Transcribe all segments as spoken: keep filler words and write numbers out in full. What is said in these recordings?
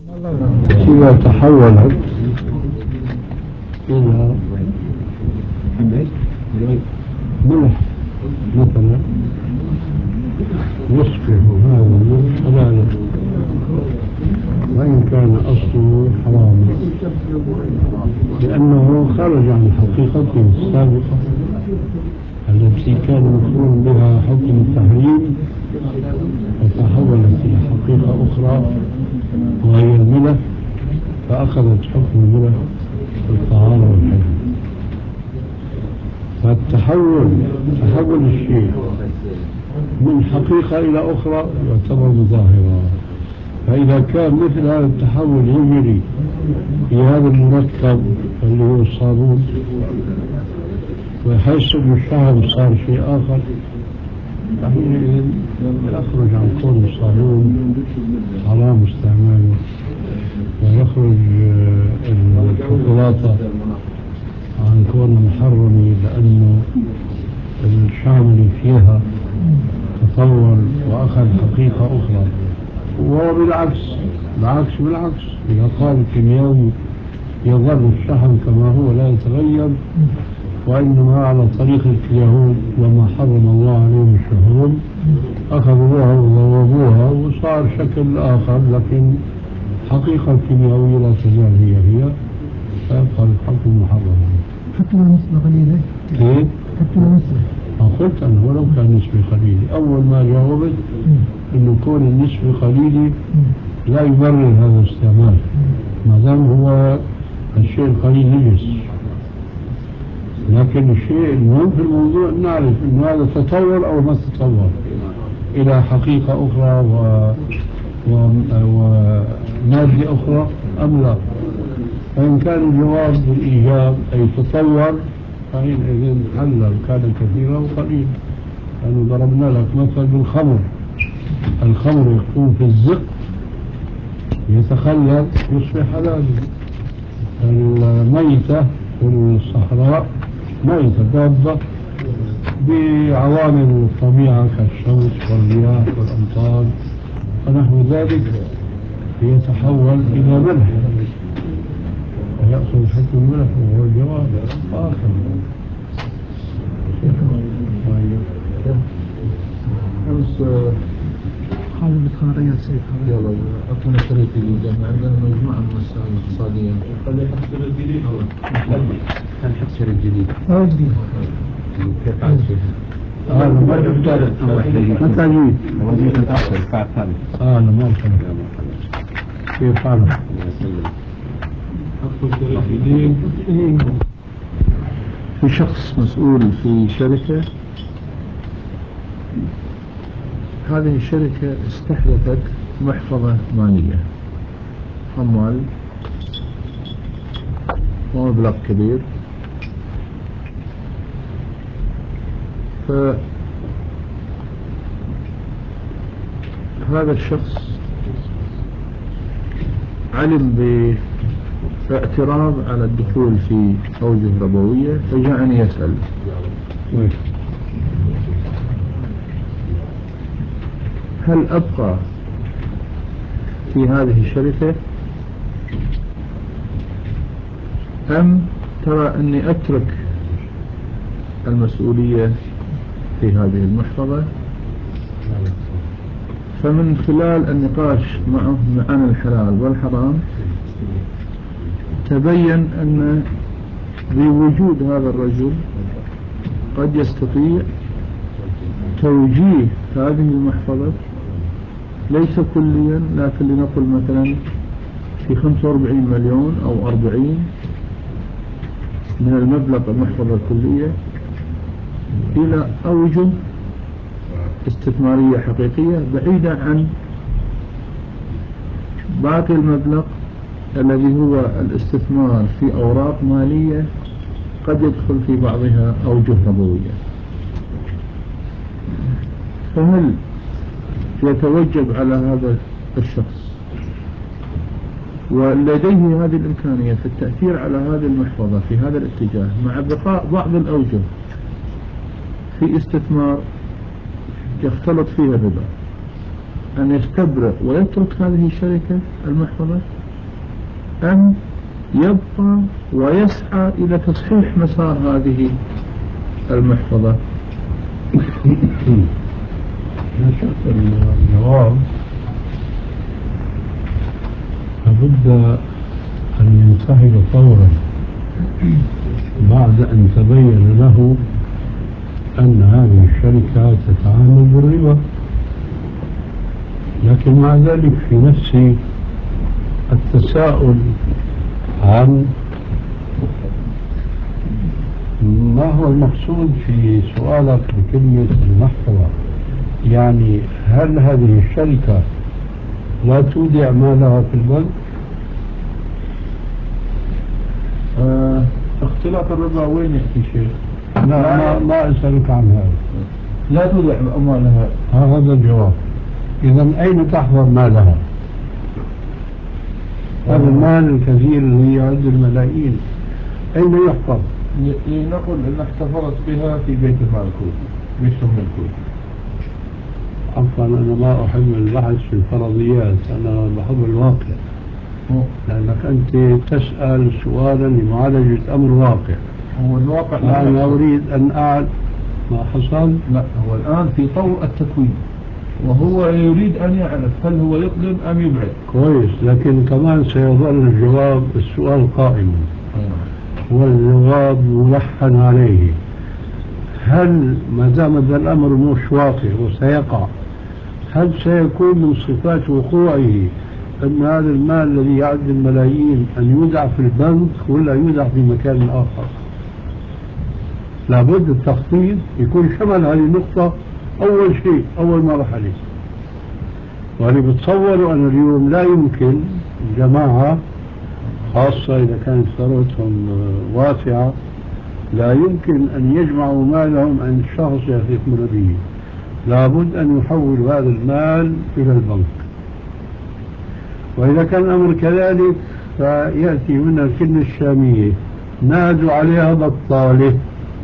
إذا تحولت إلى ملح مثلا يصبح هذا الملح حلالا وإن كان أصله حراما لأنه خرج عن حقيقته السابقة التي كان مفعول بها حكم التحريم وتحولت إلى حقيقة أخرى وهي الملح فأخذت حكم الملح الطهارة والحل. فالتحول تحول الشيء من حقيقة إلى أخرى يعتبر مظاهرا. فإذا كان مثل هذا التحول يجري في هذا المركب اللي هو الصابون ويحس بالشهر صار شيء آخر فحينئذ يخرج عن كون الصابون حرام استعماله ويخرج الشوكولاتة عن كون محرم لأنه الشعر اللي فيها تطور وأخذ حقيقة أخرى. وهو بالعكس بالعكس بالعكس إذا قال الكيميائي يظل الشحم كما هو لا يتغير وإنما على طريقة اليهود وما حرم الله عليهم الشحوم أخذوها وضربوها وصار شكل آخر لكن حقيقة الكيميائية لا تزال هي هي فيبقى الحكم محرما. حتى لو نسبة قليلة؟ كيف؟ حتى لو نسبة قلت أنه ولو كان نسبة قليلة أول ما جاوبت أنه كون النسبة قليلة لا يبرر هذا الاستعمال ما دام هو الشيء القليل نجس. لكن الشيء المهم في الموضوع نعرف أن هذا تطور أو ما تطور إلى حقيقة أخرى و... و... ومادة أخرى أم لا. فإن كان الجواب بالإيجاب أي تطور فحينئذ حلل كان كثيرا وقليلا. يعني ضربنا لك مثل بالخمر. الخمر يكون في الزق يتخلل يصبح حلالا. الميتة في الصحراء ميتة دابة بعوامل الطبيعة كالشمس والرياح والأمطار ونحو ذلك يتحول إلى ملح ويأخذ حكم الملح وهو الجواب آخر. أمس حاول بالخارية سيد يلا أعطونا شريك جديد لأن عندنا مجموعة من المسائل الاقتصادية. خلي حط شريك جديد أو خلي حط شريك جديد. أو جديد. كيف عاد فيها؟ هذا ما الثالث متى جيت؟ وجيت متأخر الساعة الثالثة. آه أنا ما أخذ كيف حالك؟ أدخل شريك جديد. في شخص مسؤول في شركة، هذه الشركة استحدثت محفظة مالية أموال ومبلغ كبير. فهذا الشخص علم باعتراض على الدخول في أوجه ربوية فجاءني يسأل هل أبقى في هذه الشركة أم ترى أني أترك المسؤولية في هذه المحفظة. فمن خلال النقاش معه عن الحلال والحرام تبين أن بوجود هذا الرجل قد يستطيع توجيه هذه المحفظة ليس كليا لكن لنقل مثلا في خمسة وأربعين مليون أو أربعين من المبلغ المحفظة الكلية إلى أوجه استثمارية حقيقية بعيدة عن باقي المبلغ الذي هو الاستثمار في أوراق مالية قد يدخل في بعضها أوجه ربوية. فهل يتوجب على هذا الشخص ولديه هذه الإمكانية في التأثير على هذه المحفظة في هذا الاتجاه مع بقاء بعض الأوجه في استثمار يختلط فيها الربا أن يستبرئ ويترك هذه الشركة المحفظة أم يبقى ويسعى إلى تصحيح مسار هذه المحفظة؟ لا شك أن الجواب لابد أن ينسحب فورا بعد أن تبين له أن هذه الشركة تتعامل بالربا. لكن مع ذلك في نفسي التساؤل عن ما هو المقصود في سؤالك بكلمة المحفظة. يعني هل هذه الشركة لا تودع مالها في البنك؟ آه اختلاف الربا وين يأتي شيء؟ لا ما, ما أسألك عن هذا. لا تودع أموالها. هذا الجواب. إذا أين تحفظ مالها؟ هذا المال الكثير اللي يعد الملايين أين يحفظ؟ لنقل أن احتفظت بها في بيت المال الكويتي، بيت المال الكويتي. عفوا أنا ما أحب البحث في الفرضيات، أنا بحب الواقع. لأنك أنت تسأل سؤالا لمعالجة أمر واقع. هو الواقع أنا أريد أن أعلم ما حصل. لا هو الآن في طور التكوين وهو يريد أن يعرف هل هو يقدم أم يبعد. كويس، لكن كمان سيظل الجواب السؤال قائما والجواب ملحن عليه. هل ما دام هذا الأمر مش واقع وسيقع، هل سيكون من صفات وقوعه أن هذا المال الذي يعد الملايين أن يودع في البنك ولا يودع في مكان آخر؟ لابد التخطيط يكون شمل هذه النقطة أول شيء، أول مرحلة. وأنا بتصور أن اليوم لا يمكن الجماعة، خاصة إذا كانت ثروتهم واسعة، لا يمكن أن يجمعوا مالهم عند شخص يثقون به. لابد أن يحولوا هذا المال إلى البنك. وإذا كان الأمر كذلك فيأتي منا الكلمة الشامية نادوا عليها بطالة.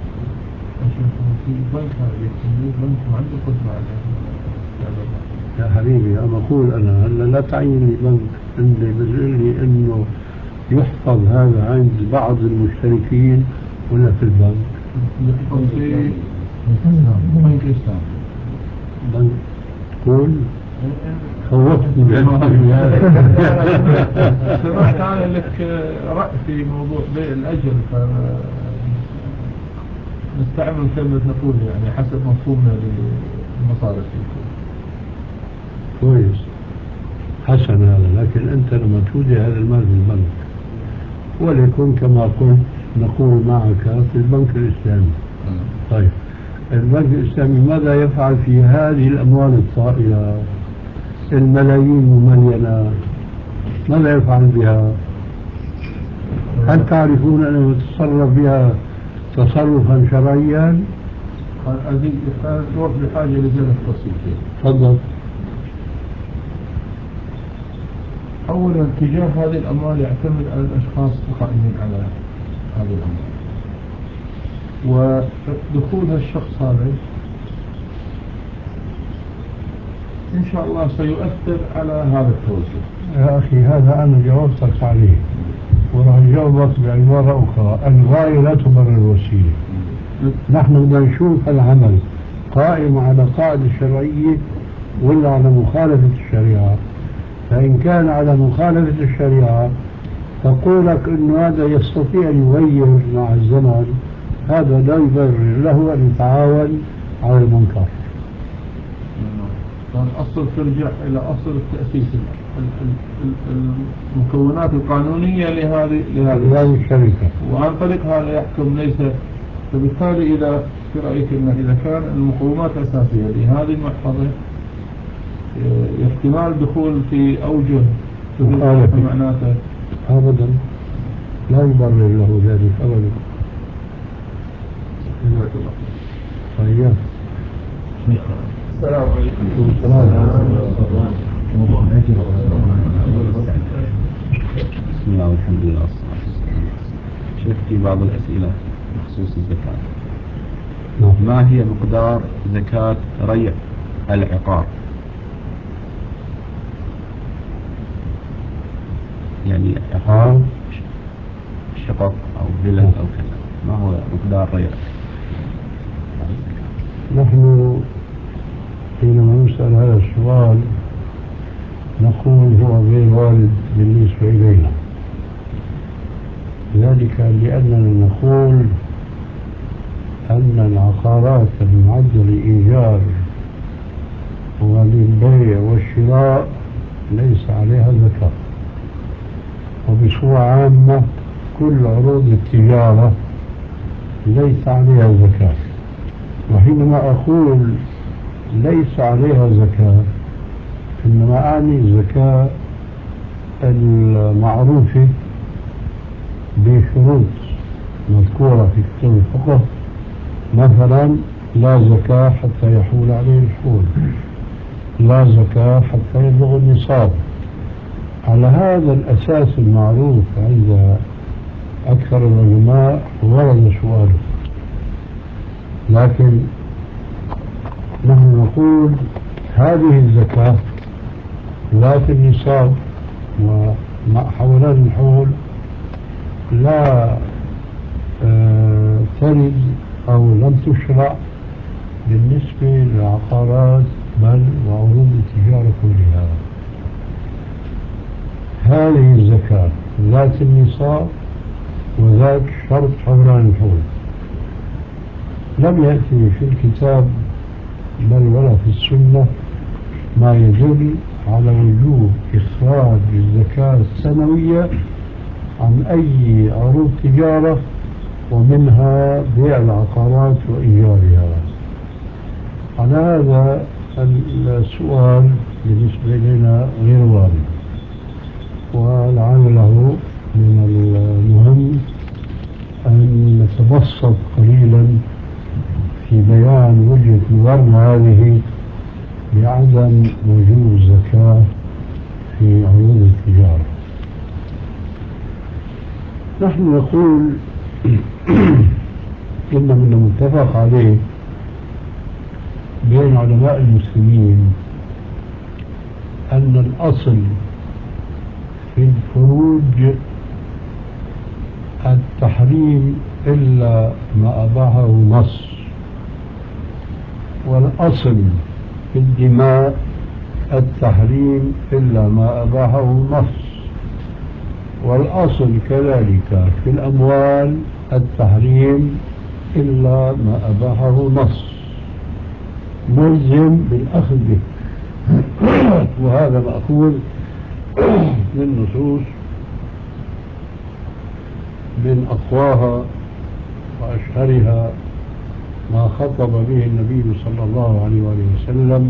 يا حبيبي أنا أقول أنا هلا لا تعين لي بنك، أنت بتقول لي إنه يحفظ هذا عند بعض المشتركين ولا في البنك؟ في بنك الإسلام. بنك تقول خوفتني سمعت أنا لك رأي في موضوع بيع الأجل، فنستعمل كلمة نقول يعني حسب مفهومنا للمصارف. كويس حسن هذا، لكن أنت لما تودع هذا المال في البنك وليكن كما قلت نقول معك في البنك الإسلامي. طيب البنك الإسلامي ماذا يفعل في هذه الأموال الطائلة الملايين المملينة؟ ماذا يفعل بها؟ هل تعرفون أنه يتصرف بها تصرفا شرعيا؟ هذه الوقت بحاجة لزيادة التفصيل. تفضل. أولا اتجاه هذه الأموال يعتمد على الأشخاص القائمين على هذه الأموال، ودخول هالشخص هذا إن شاء الله سيؤثر على هذا التوجه. يا أخي هذا أنا جاوبتك عليه وراح أجاوبك بعبارة أخرى، الغاية لا تبرر الوسيلة. نحن بدنا نشوف العمل قائم على قاعدة شرعية ولا على مخالفة الشريعة. فإن كان على مخالفة الشريعة فقولك أنه هذا يستطيع أن يغير مع الزمن، هذا لا يبرر له أن يتعاون على المنكر. فالأصل ترجع إلى أصل التأسيس، المكونات القانونية لهذه لهذه الشركة، وعن طريق هذا يحكم ليس. فبالتالي إذا في رأيك أن إذا كان المقومات الأساسية لهذه المحفظة احتمال دخول في أوجه مخالفة معناته أبدا لا يبرر له ذلك أبدا. طيب السلام عليكم. موضوع الأجر. بسم الله والحمد لله والصلاة والسلام. شفت في بعض الأسئلة بخصوص الزكاة. ما هي مقدار زكاة ريع العقار؟ يعني آه. شقق أو فلل أو كذا، ما هو مقدار ريال؟ نحن حينما نسأل هذا السؤال نقول هو غير وارد بالنسبة إلينا، ذلك لأننا نقول أن العقارات المعدة للإيجار وللبيع والشراء ليس عليها زكاة، وبصورة عامة كل عروض التجارة ليس عليها زكاة. وحينما أقول ليس عليها زكاة إنما أعني الزكاة المعروفة بشروط مذكورة في كتاب الفقه، مثلا لا زكاة حتى يحول عليه الحول، لا زكاة حتى يبلغ النصاب. على هذا الأساس المعروف عند أكثر العلماء ورد سؤاله، لكن نحن نقول هذه الزكاة ذات النصاب ومع حولان الحول لا آه ترد أو لم تشرع بالنسبة للعقارات بل وعروض التجارة كلها. هذه الزكاة ذات النصاب وذات شرط حولان الحول لم يأتي في الكتاب بل ولا في السنة ما يدل على وجوب إخراج الزكاة السنوية عن أي عروض تجارة ومنها بيع العقارات وإيجارها. على هذا السؤال بالنسبة لنا غير وارد، ولعله من المهم أن نتبسط قليلا في بيان وجهة نظرنا هذه بعدم وجوب الزكاة في عروض التجارة. نحن نقول إن من المتفق عليه بين علماء المسلمين أن الأصل في الفروج التحريم إلا ما أباحه النص، والأصل في الدماء التحريم إلا ما أباحه النص، والأصل كذلك في الأموال التحريم إلا ما أباحه النص ملزم بالأخذ به. وهذا مأخوذ من نصوص من أقواها وأشهرها ما خطب به النبي صلى الله عليه وسلم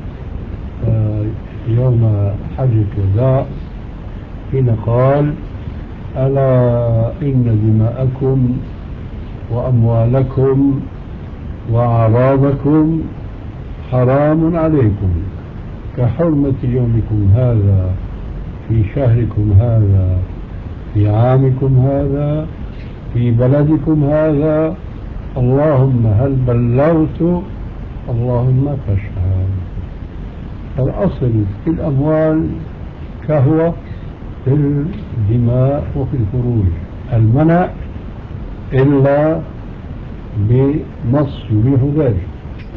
يوم حجة الوداع حين قال: ألا إن دماءكم وأموالكم وأعراضكم حرام عليكم كحرمة يومكم هذا في شهركم هذا في عامكم هذا في بلدكم هذا، اللهم هل بلغت؟ اللهم فاشهد. فالأصل في الأموال كهو في الدماء وفي الفروج المنع إلا بنص يبيح ذلك.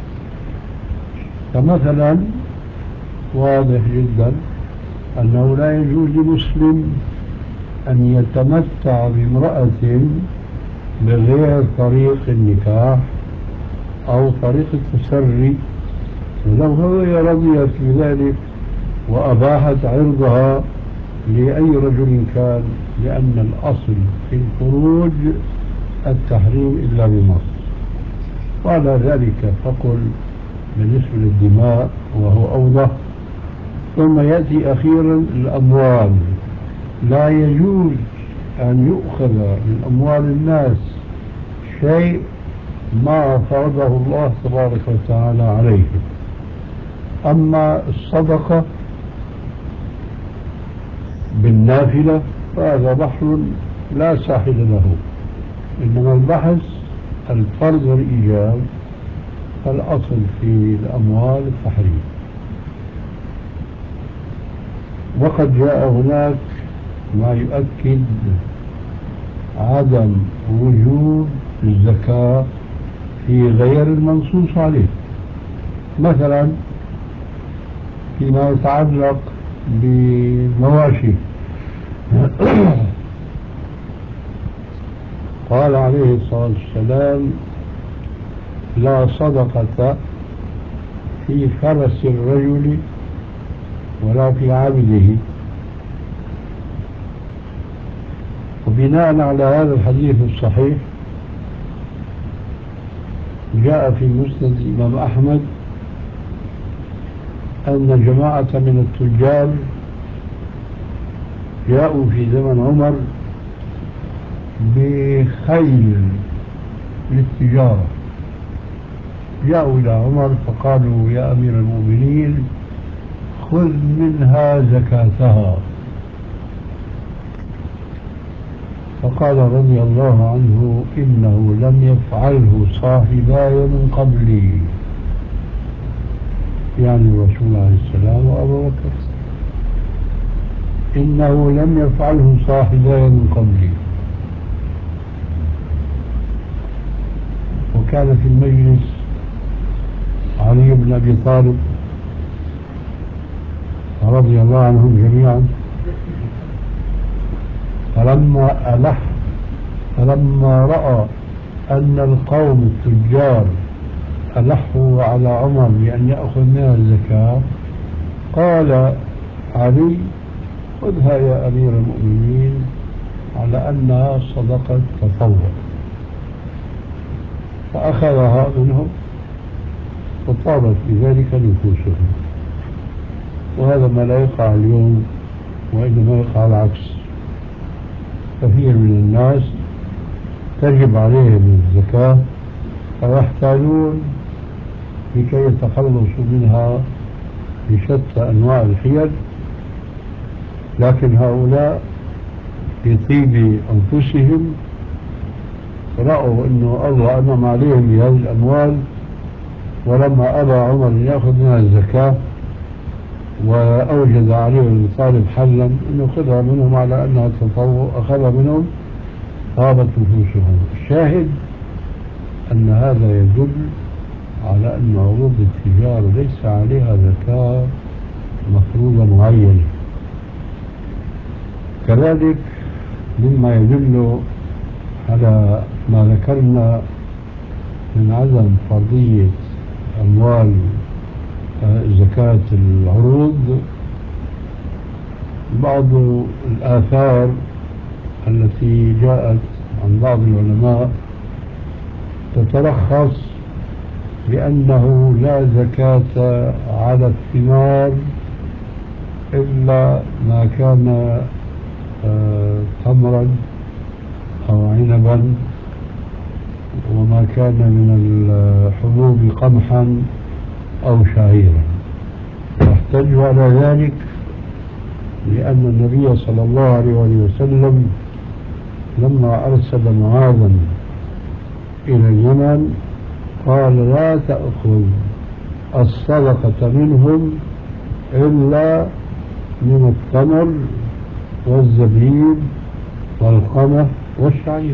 فمثلا واضح جدا أنه لا يجوز لمسلم أن يتمتع بامرأة بغير طريق النكاح أو طريق التسري، ولو هو رضيت بذلك وأباحت عرضها لأي رجل كان، لأن الأصل في الخروج التحريم إلا بنص. وعلى ذلك فقل بالنسبة للدماء وهو أوضح. ثم يأتي أخيرا الأموال، لا يجوز أن يؤخذ من أموال الناس شيء ما فرضه الله تبارك وتعالى عليه. أما الصدقة بالنافلة فهذا بحر لا ساحل له، إنما البحث الفرض والإيجاب، فالأصل في الأموال التحريم. وقد جاء هناك ما يؤكد عدم وجوب الزكاة في غير المنصوص عليه. مثلا فيما يتعلق بالمواشي قال عليه الصلاة والسلام لا صدقة في فرس الرجل ولا في عبده. وبناء على هذا الحديث الصحيح جاء في مسند الإمام أحمد أن جماعة من التجار جاءوا في زمن عمر بخيل للتجارة، جاءوا إلى عمر فقالوا يا أمير المؤمنين خذ منها زكاتها. فقال رضي الله عنه إنه لم يفعله صاحباي من قبلي، يعني الرسول عليه السلام وأبو بكر، إنه لم يفعله صاحباي من قبلي. وكان في المجلس علي بن أبي طالب رضي الله عنهم جميعا، فلما ألح فلما رأى أن القوم التجار ألحوا على عمر بأن يأخذ منها الزكاة قال علي خذها يا أمير المؤمنين على أنها صدقة تطوع، فأخذها منهم وطابت بذلك نفوسهم. وهذا ما لا يقع اليوم، وإنما يقع العكس. كثير من الناس تجب عليهم الزكاة فيحتاجون لكي يتخلصوا منها بشتى أنواع الحيل، لكن هؤلاء بطيب أنفسهم رأوا أنه الله أنعم عليهم بهذه الأموال، ولما أبى عمر أن يأخذ منها الزكاة وأوجد عليه الطالب حلا أنه خذها منهم على أنها تطوع، أخذها منهم طابت نفوسهم. الشاهد أن هذا يدل على أن عروض التجارة ليس عليها زكاة مفروضة معينة. كذلك مما يدل على ما ذكرنا من عدم فرضية أموال زكاة العروض بعض الآثار التي جاءت عن بعض العلماء تتلخص بأنه لا زكاة على الثمار إلا ما كان تمرا أو عنبا، وما كان من الحبوب قمحا أو شعيرا. واحتجوا على ذلك لأن النبي صلى الله عليه وسلم لما أرسل معاذا إلى اليمن قال لا تأخذ الصدقة منهم إلا من التمر والزبيب والقمح والشعير.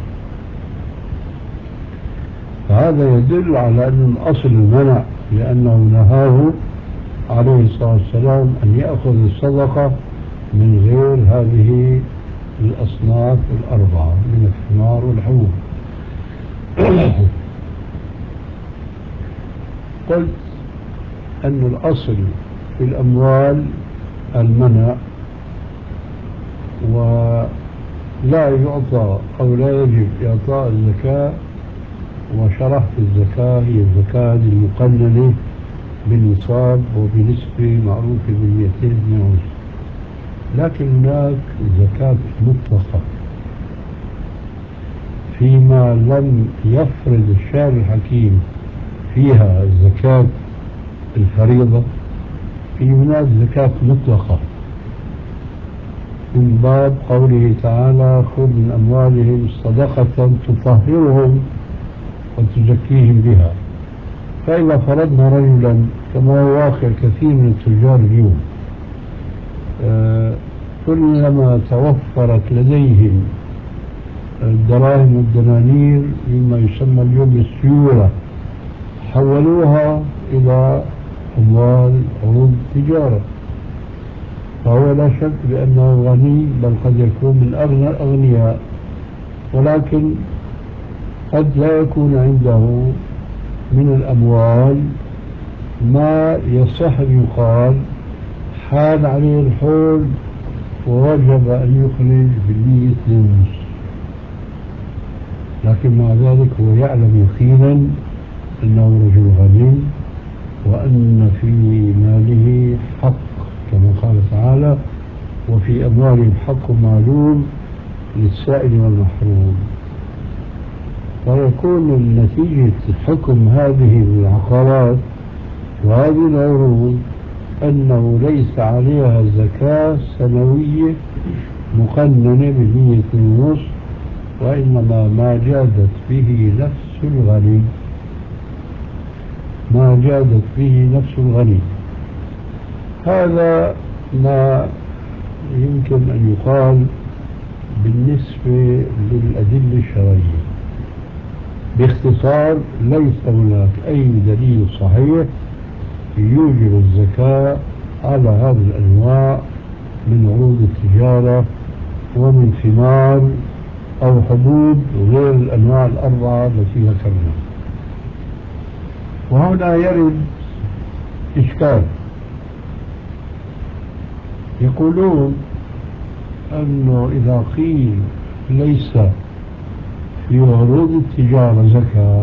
فهذا يدل على أن الأصل المنع، لأنه نهاه عليه الصلاة والسلام أن يأخذ الصدقة من غير هذه الأصناف الأربعة من الثمار والحبوب. قلت أن الأصل في الأموال المنع، ولا يعطى أو لا يجب إعطاء الزكاة. وشرحت الزكاة هي الزكاة المقننة بالنصاب وبنسبة معروفة بالمئتين اثنين وعشرين، لكن هناك زكاة مطلقة فيما لم يفرض الشارع الحكيم فيها الزكاة الفريضة. في هناك زكاة مطلقة من باب قوله تعالى خذ من أموالهم صدقة تطهرهم وتزكيهم بها. فإذا فرضنا رجلا كما هو واقع كثير من التجار اليوم، أه كلما توفرت لديهم الدراهم والدنانير مما يسمى اليوم بالسيولة حولوها إلى أموال عروض التجارة، فهو لا شك بأنه غني، بل قد يكون من أغنى الأغنياء، ولكن قد لا يكون عنده من الأموال ما يصح أن يقال حال عليه الحول ووجب أن يخرج بالمية ونص، لكن مع ذلك هو يعلم يقينا أنه رجل غني وأن في ماله حق كما قال تعالى: وفي أموالهم حق معلوم للسائل والمحروم. ويكون نتيجة حكم هذه العقارات وهذه العروض أنه ليس عليها زكاة سنوية مقننة بمية ونصف، وإنما ما جادت به نفس الغني، ما جادت به نفس الغني. هذا ما يمكن أن يقال بالنسبة للأدلة الشرعية. باختصار، ليس هناك أي دليل صحيح يوجب الزكاة على هذه الأنواع من عروض التجارة ومن ثمار أو حبوب غير الأنواع الأربعة التي ذكرناها. وهنا يرد إشكال. يقولون أنه إذا قيل ليس في عروض التجارة زكاة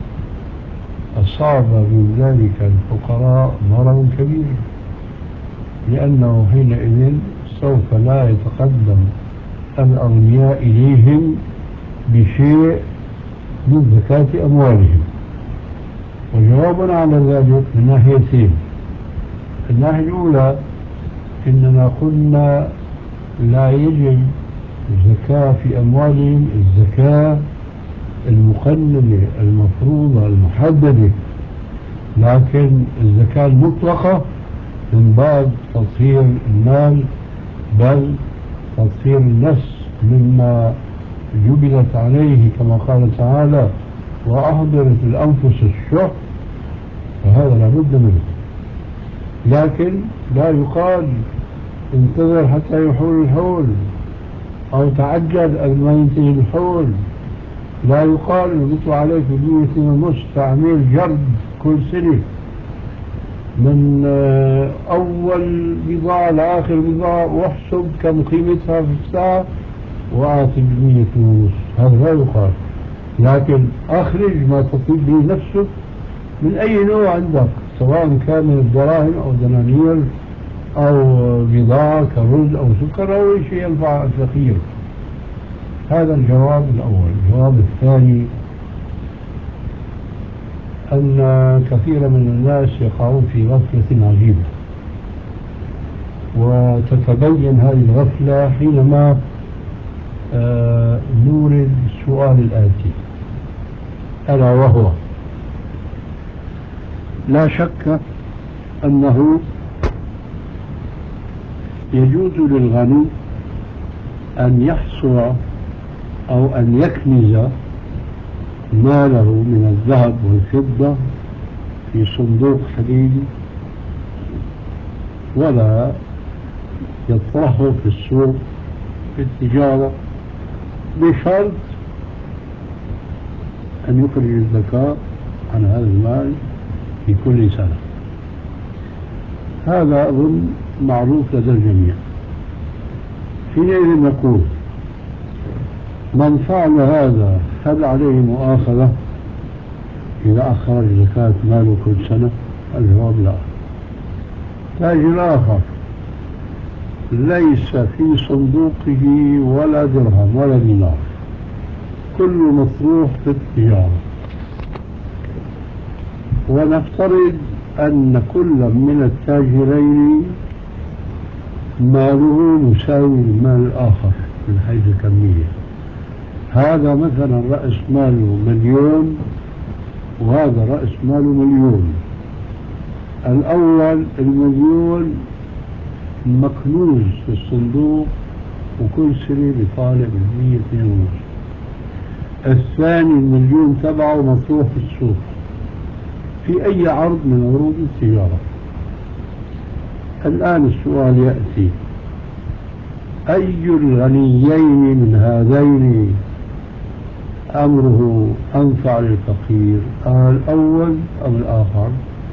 أصاب من ذلك الفقراء ضرر كبير، لأنه حينئذ سوف لا يتقدم الأغنياء إليهم بشيء من زكاة أموالهم. وجوابنا على ذلك من ناحيتين. الناحية الأولى إننا قلنا لا يجب الزكاة في أموالهم الزكاة المقننة المفروضة المحددة، لكن الزكاة المطلقة من باب تطهير المال، بل تطهير النفس مما جبلت عليه كما قال تعالى: وأحضرت الأنفس الشح، فهذا لابد منه. لكن لا يقال انتظر حتى يحول الحول أو تعجل قبل ما ينتهي الحول. لا يقال مثل عليك بمية ونص تعميل جرد كل سنة من أول بضاعة لآخر بضاعة واحسب كم قيمتها في الساعة وآتي بمية ونص، هذا لا يقال. لكن أخرج ما تطيب به نفسك من أي نوع عندك، سواء كان من الدراهم أو دنانير أو بضاعة كرز أو سكر أو أي شيء ينفع الفقير. هذا الجواب الأول. الجواب الثاني أن كثير من الناس يقعون في غفلة عجيبة، وتتبين هذه الغفلة حينما آه نورد السؤال الآتي، ألا وهو: لا شك أنه يجوز للغني أن يحصر أو أن يكنز ماله من الذهب والفضة في صندوق حديدي ولا يطرحه في السوق في التجارة، بشرط أن يخرج الزكاة عن هذا المال في كل سنة. هذا أظن معروف لدى الجميع. حينئذ نقول: من فعل هذا هل عليه مؤاخذة إذا أخرج زكاة ماله كل سنة؟ الجواب لا. تاجر آخر ليس في صندوقه ولا درهم ولا دينار، كله مطروح في التجارة، ونفترض أن كل من التاجرين ماله مساوي للمال الآخر من حيث الكمية. هذا مثلا رأس ماله مليون وهذا رأس ماله مليون. الأول المليون مكنوز في الصندوق وكل سنة بيطالع بالمية اثنين ونص. الثاني المليون تبعه مطروح في السوق في أي عرض من عروض التجارة. الآن السؤال يأتي: أي الغنيين من هذين أمره أنفع للفقير، الأول أم الآخر؟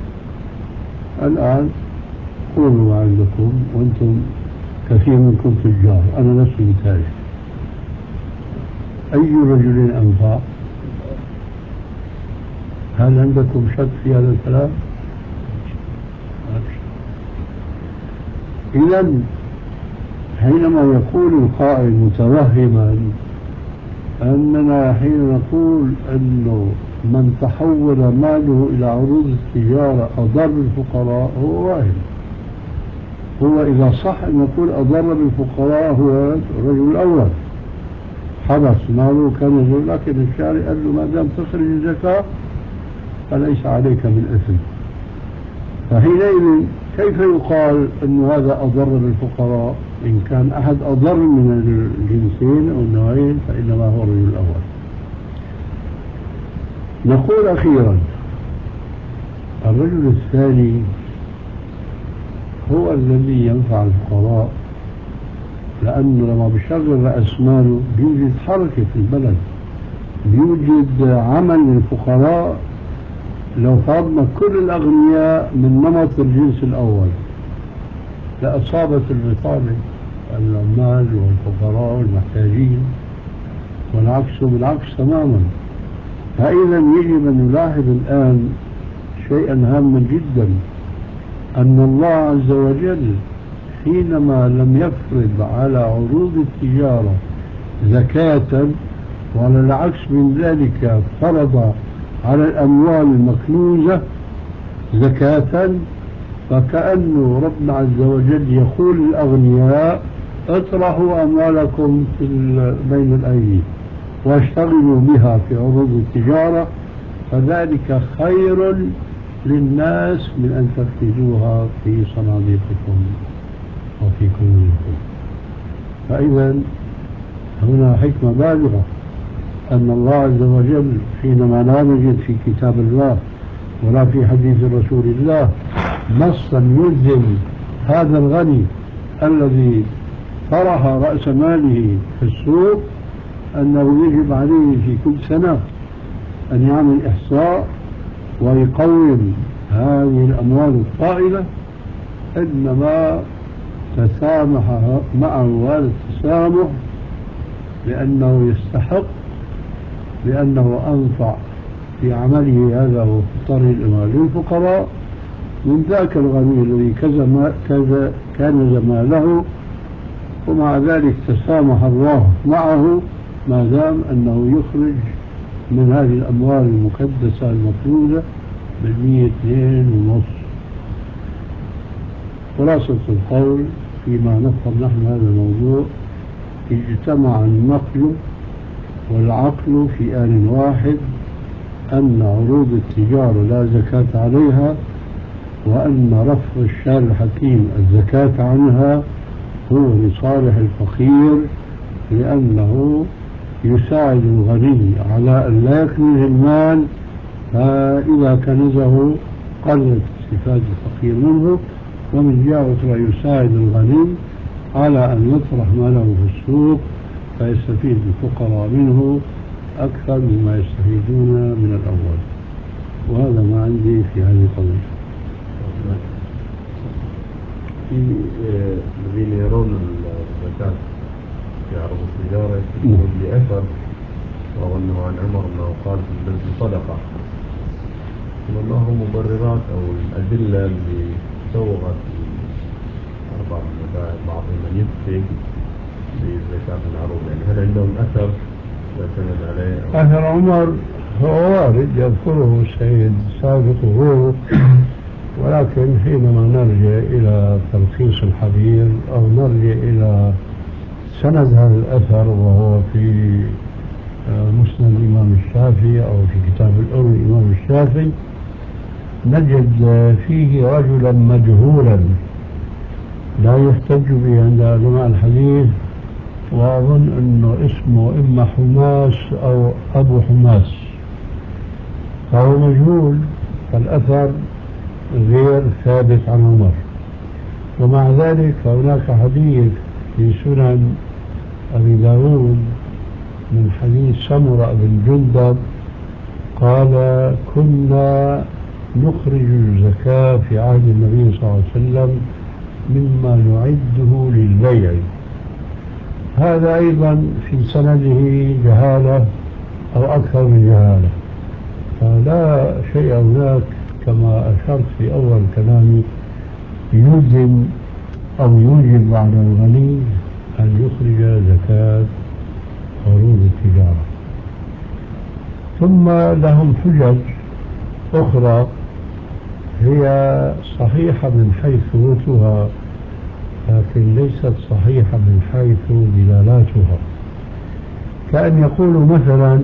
الآن قولوا ما عندكم، وأنتم كثير منكم تجار، أنا نفسي تاجر. أي رجل أنفع؟ هل عندكم شك في هذا الكلام؟ إذا حينما يقول القائل متوهما أننا حين نقول أنه من تحول ماله إلى عروض التجارة أضر بالفقراء هو واهم. هو إذا صح أن نقول أضر بالفقراء هو الرجل الأول، حبس ماله كان يقول، لكن الشارع قال له ما دام تخرج الزكاة فليس عليك من إثم. فحينئذ كيف يقال أن هذا أضر بالفقراء؟ إن كان أحد أضر من الجنسين أو النوعين فإنما هو الرجل الأول. نقول أخيرا الرجل الثاني هو الذي ينفع الفقراء، لأنه لما بيشغل رأس ماله بيوجد حركة في البلد، بيوجد عمل للفقراء. لو فرضنا كل الأغنياء من نمط الجنس الأول لأصابت البطالة العمال والفقراء والمحتاجين، والعكس بالعكس تماما. فإذا يجب أن نلاحظ الآن شيئا هاما جدا، أن الله عز وجل حينما لم يفرض على عروض التجارة زكاة، وعلى العكس من ذلك فرض على الأموال المكنوزة زكاة، فكأنه ربنا عز وجل يقول للأغنياء اطرحوا أموالكم في بين الأيدي واشتغلوا بها في عروض التجارة، فذلك خير للناس من أن تفقدوها في صناديقكم وفي كنوزكم. فإذا هنا حكمة بالغة أن الله عز وجل حينما لا نجد في كتاب الله ولا في حديث رسول الله نصا يلزم هذا الغني الذي طرح رأس ماله في السوق أنه يجب عليه في كل سنة أن يعمل إحصاء ويقوم هذه الأموال الطائلة، إنما تسامح معه هذا التسامح لأنه يستحق، لأنه أنفع في عمله هذا وفطر الإمال للفقراء من ذاك الغني الذي كذا كذا كان ماله، ومع ذلك تسامح الله معه ما دام أنه يخرج من هذه الأموال المقدسة المفروضة بالمية اثنين ونص. خلاصة القول فيما نفهم نحن هذا الموضوع: اجتمع النقل والعقل في آن واحد أن عروض التجارة لا زكاة عليها، وأن رفع الشارع الحكيم الزكاة عنها هو لصالح الفقير، لأنه يساعد الغني على أن لا يكنز المال، فإذا كنزه قلت استفادة الفقير منه، ومن جهة أخرى يساعد الغني على أن يطرح ماله في السوق فيستفيد الفقراء منه أكثر مما يستفيدون من الأول. وهذا ما عندي في هذه القضية. في الذين يرون الزكاة في عرض التجارة يكون لأثر، وهو أنه عن عمر أنه قال في البذل صدقة، ثم ما هو مبررات أو الأدلة اللي سوغت أربع المذاهب بعضهم من يفتي بالزكاة في العروض؟ يعني هل عندهم أثر يعتمد عليه؟ أثر عمر هو وارد يذكره السيد سابق وغيره، ولكن حينما نرجع إلى تلخيص الحبير أو نرجع إلى سند هذا الأثر وهو في مسند الإمام الشافعي أو في كتاب الأم الإمام الشافعي، نجد فيه رجلا مجهولا لا يحتج به عند علماء الحديث، وأظن أنه اسمه إما حماس أو أبو حماس، فهو مجهول، فالأثر غير ثابت عن عمر. ومع ذلك فهناك حديث في سنن أبي داود من حديث سمرة بن جندب قال كنا نخرج الزكاة في عهد النبي صلى الله عليه وسلم مما نعده للبيع. هذا أيضا في سنده جهالة أو أكثر من جهالة، فلا شيء هناك كما أشرت في أول كلامي يلزم أو يوجب على الغني أن يخرج زكاة عروض التجارة. ثم لهم حجج أخرى هي صحيحة من حيث ثبوتها، لكن ليست صحيحة من حيث دلالاتها، كأن يقولوا مثلا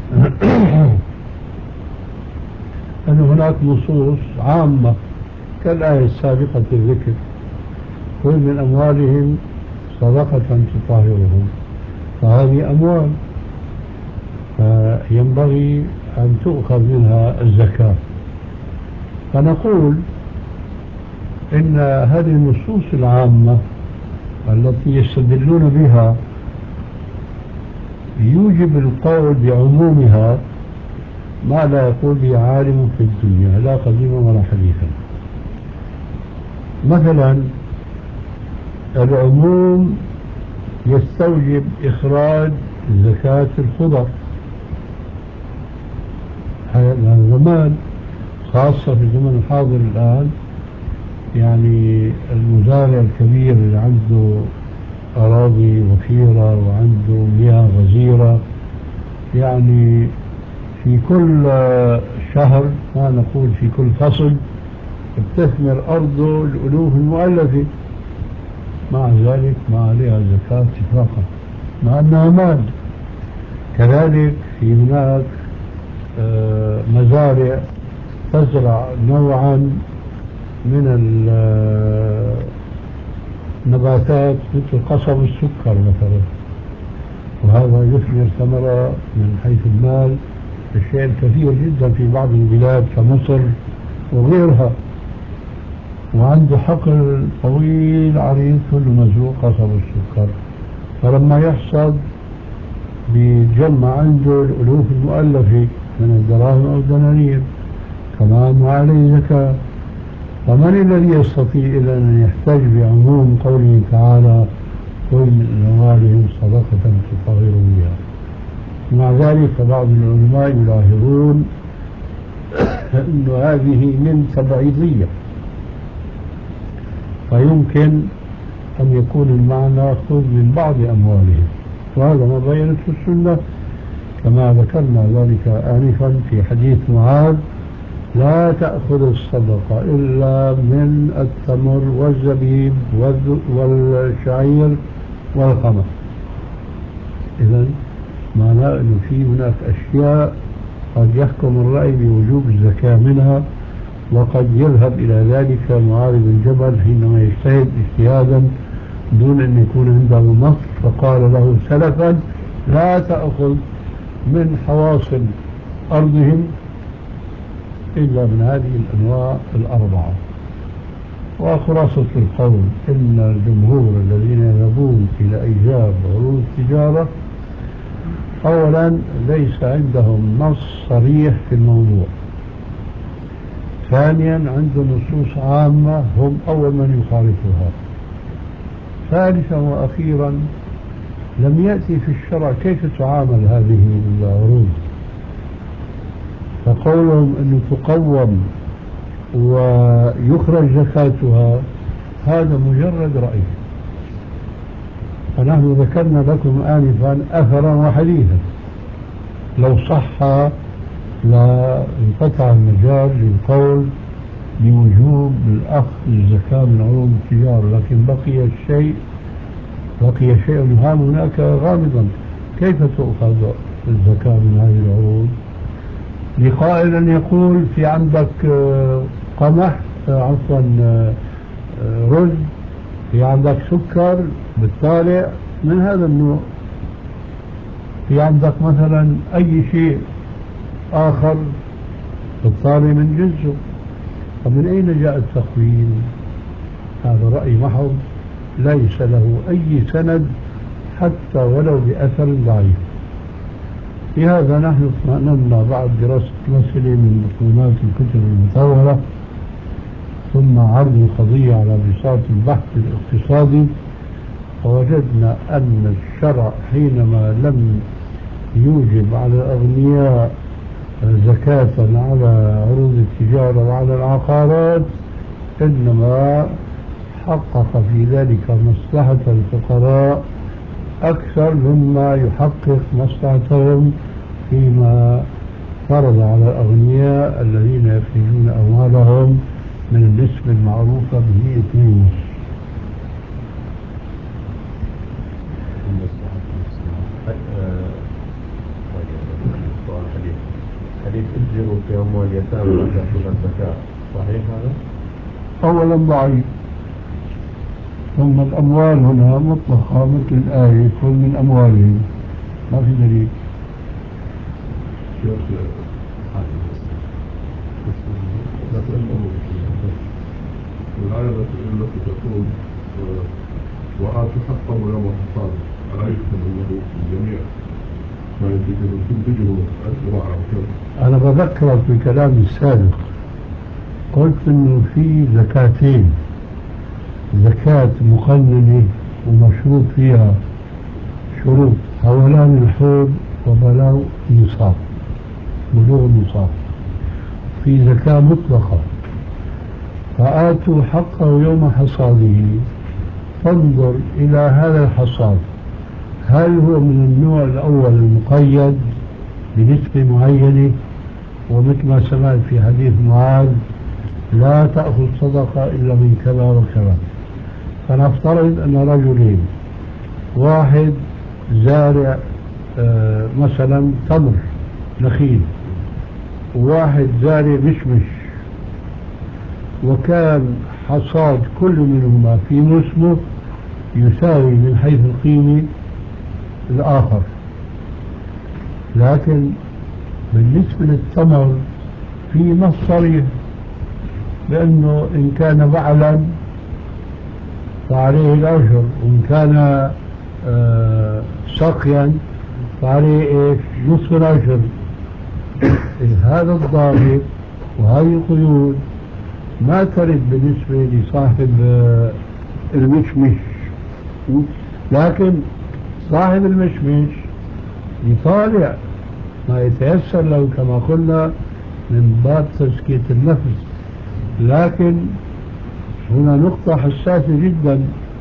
أن هناك نصوص عامة كالآية السابقة الذكر خذ من أموالهم صدقة تطهرهم، فهذه أموال فينبغي أن تؤخذ منها الزكاة. فنقول إن هذه النصوص العامة التي يستدلون بها يوجب القول بعمومها ما لا يقول به عالم في الدنيا لا قديما ولا حديثا. مثلا العموم يستوجب إخراج زكاة الخضر، هذا زمان خاصة في الزمن الحاضر الآن، يعني المزارع الكبير اللي عنده أراضي وفيرة وعنده مياه غزيرة، يعني في كل شهر ما نقول في كل فصل بتثمر أرضه الألوف المؤلفة، مع ذلك ما عليها زكاة إطلاقا مع أنها مال. كذلك في هناك مزارع تزرع نوعا من النباتات مثل قصب السكر مثلا، وهذا يثمر ثمرة من حيث المال الشيء الكثير جدا في بعض البلاد كمصر وغيرها، وعنده حقل طويل عريض كله مزروع قصب السكر، فلما يحصد بيجمع عنده الألوف المؤلفة من الدراهم أو الدنانير كمان وعليه زكاة. فمن الذي يستطيع إلا أن يحتج بعموم قوله تعالى كل من أموالهم صدقة تطهرهم بها؟ مع ذلك فبعض العلماء يلاحظون أن هذه من تبعيضية، فيمكن أن يكون المعنى خذ من بعض أموالهم، وهذا ما بينته السنة كما ذكرنا ذلك آنفا في حديث معاذ لا تأخذ الصدقة إلا من التمر والزبيب والشعير والقمح. إذن معناه أنه في هناك أشياء قد يحكم الرأي بوجوب الزكاة منها، وقد يذهب إلى ذلك معاذ بن جبل حينما يجتهد اجتهادا دون أن يكون عنده نص، فقال له سلفا لا تأخذ من حواصل أرضهم إلا من هذه الأنواع الأربعة. وخلاصة القول إن الجمهور الذين يذهبون إلى إيجاب عروض التجارة أولا ليس عندهم نص صريح في الموضوع، ثانيا عنده نصوص عامة هم أول من يخالفها، ثالثا وأخيرا لم يأتي في الشرع كيف تعامل هذه العروض، فقولهم أنه تقوم ويخرج زكاتها هذا مجرد رأي. فنحن ذكرنا لكم آنفا أثرا وحديثا، لو صح لا انقطع المجال للقول بوجوب الأخذ الزكاة من عروض التجارة، لكن بقي الشيء بقي شيء هام هناك غامضا، كيف تؤخذ الزكاة من هذه العروض؟ لقائل أن يقول في عندك قمح عفوا رز في عندك سكر بالطالع من هذا النوع، في عندك مثلا أي شيء آخر بالطالع من جنسه، فمن أين جاء التقويم؟ هذا رأي محض ليس له أي سند حتى ولو بأثر ضعيف. في هذا نحن اطمأننا بعد دراسة مسألة من مقومات الكتب المطورة ثم عرض القضية على بساط البحث الاقتصادي، ووجدنا أن الشرع حينما لم يوجب على الأغنياء زكاة على عروض التجارة وعلى العقارات إنما حقق في ذلك مصلحة الفقراء أكثر مما يحقق مصلحتهم فيما فرض على الأغنياء الذين يخرجون أموالهم من النسبة المعروفة به اثنين. حديث حديث اجروا في أموال اليتامى لا تأخذ الزكاة، صحيح هذا؟ أولا ضعيف، ثم الأموال هنا مطلقة مثل الآية كل من أموالهم، ما في دليل. الآية التي تقول وآتوا حقه يوم حصاده، ألا يحسب أنه الجميع ما تنتجه الزراعة وكذا؟ أنا بذكرك بكلامي السابق، قلت إنه في زكاتين، زكاة مقننة ومشروط فيها شروط حولان الحول وبلاغ النصاب، بلوغ النصاب. في زكاة مطلقة فآتوا حقه يوم حصاده، فانظر إلى هذا الحصاد هل هو من النوع الأول المقيد بنسبة معينة، ومثل ما سمعت في حديث معاذ لا تأخذ صدقة إلا من كذا وكذا. فنفترض أن رجلين، واحد زارع آه مثلا تمر نخيل، وواحد زارع مشمش، وكان حصاد كل منهما في موسمه يساوي من حيث القيمة الآخر، لكن بالنسبة للتمر في نص صريح بأنه إن كان بعلا فعليه الأجر، وإن كان آه سقيا فعليه إيش؟ نصف الأجر. هذا الضابط وهذه القيود ما ترد بالنسبة لصاحب آه المشمش، لكن صاحب المشمش يطالع ما يتيسر له كما قلنا من باب تزكية النفس. لكن هنا نقطة حساسة جدا،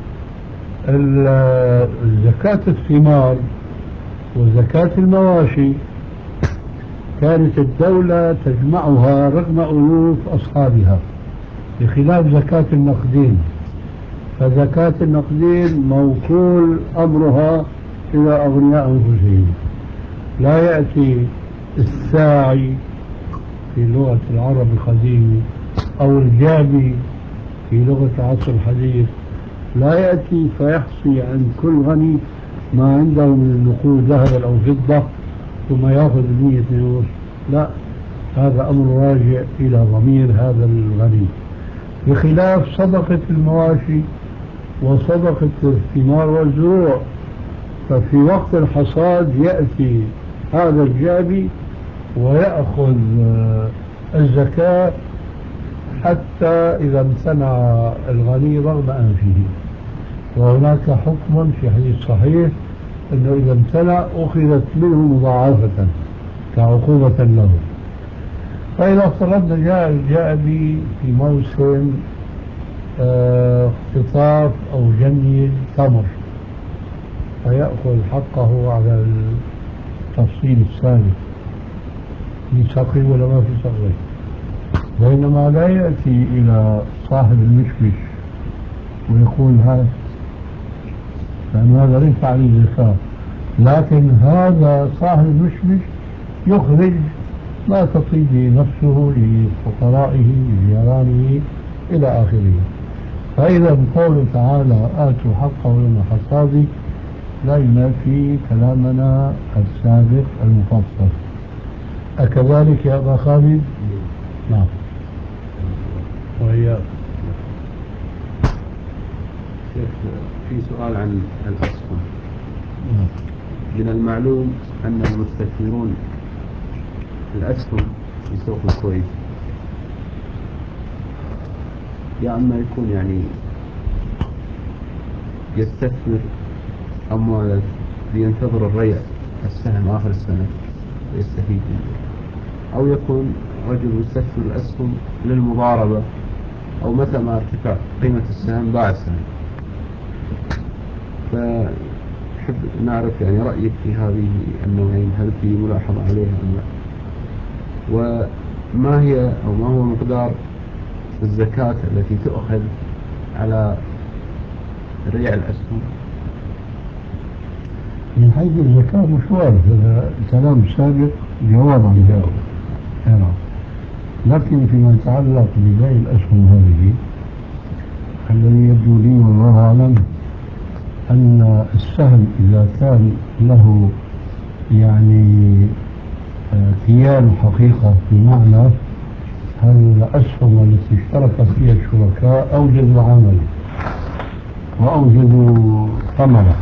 زكاة الثمار وزكاة المواشي كانت الدولة تجمعها رغم ألوف أصحابها، بخلاف زكاة النقدين. فزكاة النقدين موكول أمرها إلى أغنياء أنفسهم، لا يأتي الساعي في لغة العرب القديم أو الجابي في لغة العصر الحديث، لا يأتي فيحصي عن كل غني ما عنده من النقود ذهبا أو فضة ثم يأخذ مية ونص، لا، هذا أمر راجع إلى ضمير هذا الغني، بخلاف صدقة المواشي وصدقة الثمار والزروع. ففي وقت الحصاد يأتي هذا الجابي ويأخذ الزكاة حتى إذا امتنع الغني رغم أنفه. وهناك حكم في حديث صحيح أنه إذا امتنع أخذت منه مضاعفة كعقوبة له. فإذا افترضنا جاء الجابي في موسم اختطاف أو جني تمر فيأخذ حقه على التفصيل الثاني، في سقي ولا ما في سقي، بينما لا يأتي إلى صاحب المشمش ويقول هذا، لأن هذا ليس عليه زكاة، لكن هذا صاحب المشمش يخرج ما تطيب نفسه لفقرائه لجيرانه إلى آخره. فإذا بقوله تعالى آتوا حقه يوم حصاده لا ينافي كلامنا السابق المفصل. أكذلك يا أبا خالد؟ نعم. وإياك. شيخ في سؤال عن الأسهم. نعم. من المعلوم أن المستثمرون الأسهم في سوق الكويت يا أما يكون يعني يستثمر أمواله لينتظر الريع السهم آخر السنة ويستفيد منه، أو يكون رجل يستثمر الأسهم للمضاربة أو متى ما ارتفع قيمة السهم باع السهم. فنحب نعرف يعني رأيك في هذه النوعين، هل في ملاحظة عليها أم لا؟ وما هي أو ما هو مقدار الزكاة التي تؤخذ على ريع الأسهم؟ من حيث الزكاة مش واضح، هذا كلام سابق جواب عن جواب. نعم. لكن فيما يتعلق ببيع الأسهم هذه الذي يبدو لي والله أعلم أن السهم إذا كان له يعني كيان حقيقة، بمعنى هل الأسهم التي اشترك فيها الشركاء أوجدوا عمل وأوجدوا ثمرة،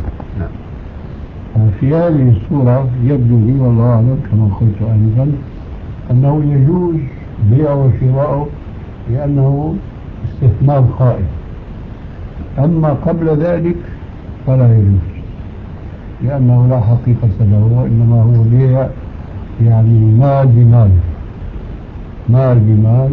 في هذه الصورة يبدو لي والله أعلم كما قلت آنفا أنه يجوز بيعه وشراؤه لأنه استثمار قائم. أما قبل ذلك فلا يجوز، لأنه لا حقيقة له، وإنما هو بيع يعني مال بمال، مال بمال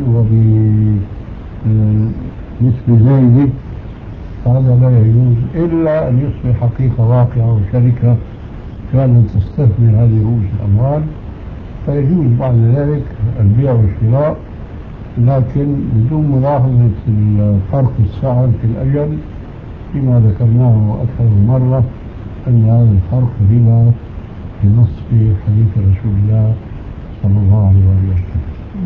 وبنسبة زايدة، هذا لا يجوز إلا أن يصبح حقيقة واقعة وشركة كانت تستثمر هذه رؤوس الأموال، فيجوز بعد ذلك البيع والشراء، لكن بدون ملاحظة الفرق السعر في الأجل فيما ذكرناه أكثر من مرة أن هذا الفرق ربا بنص حديث رسول الله صلى الله عليه وسلم.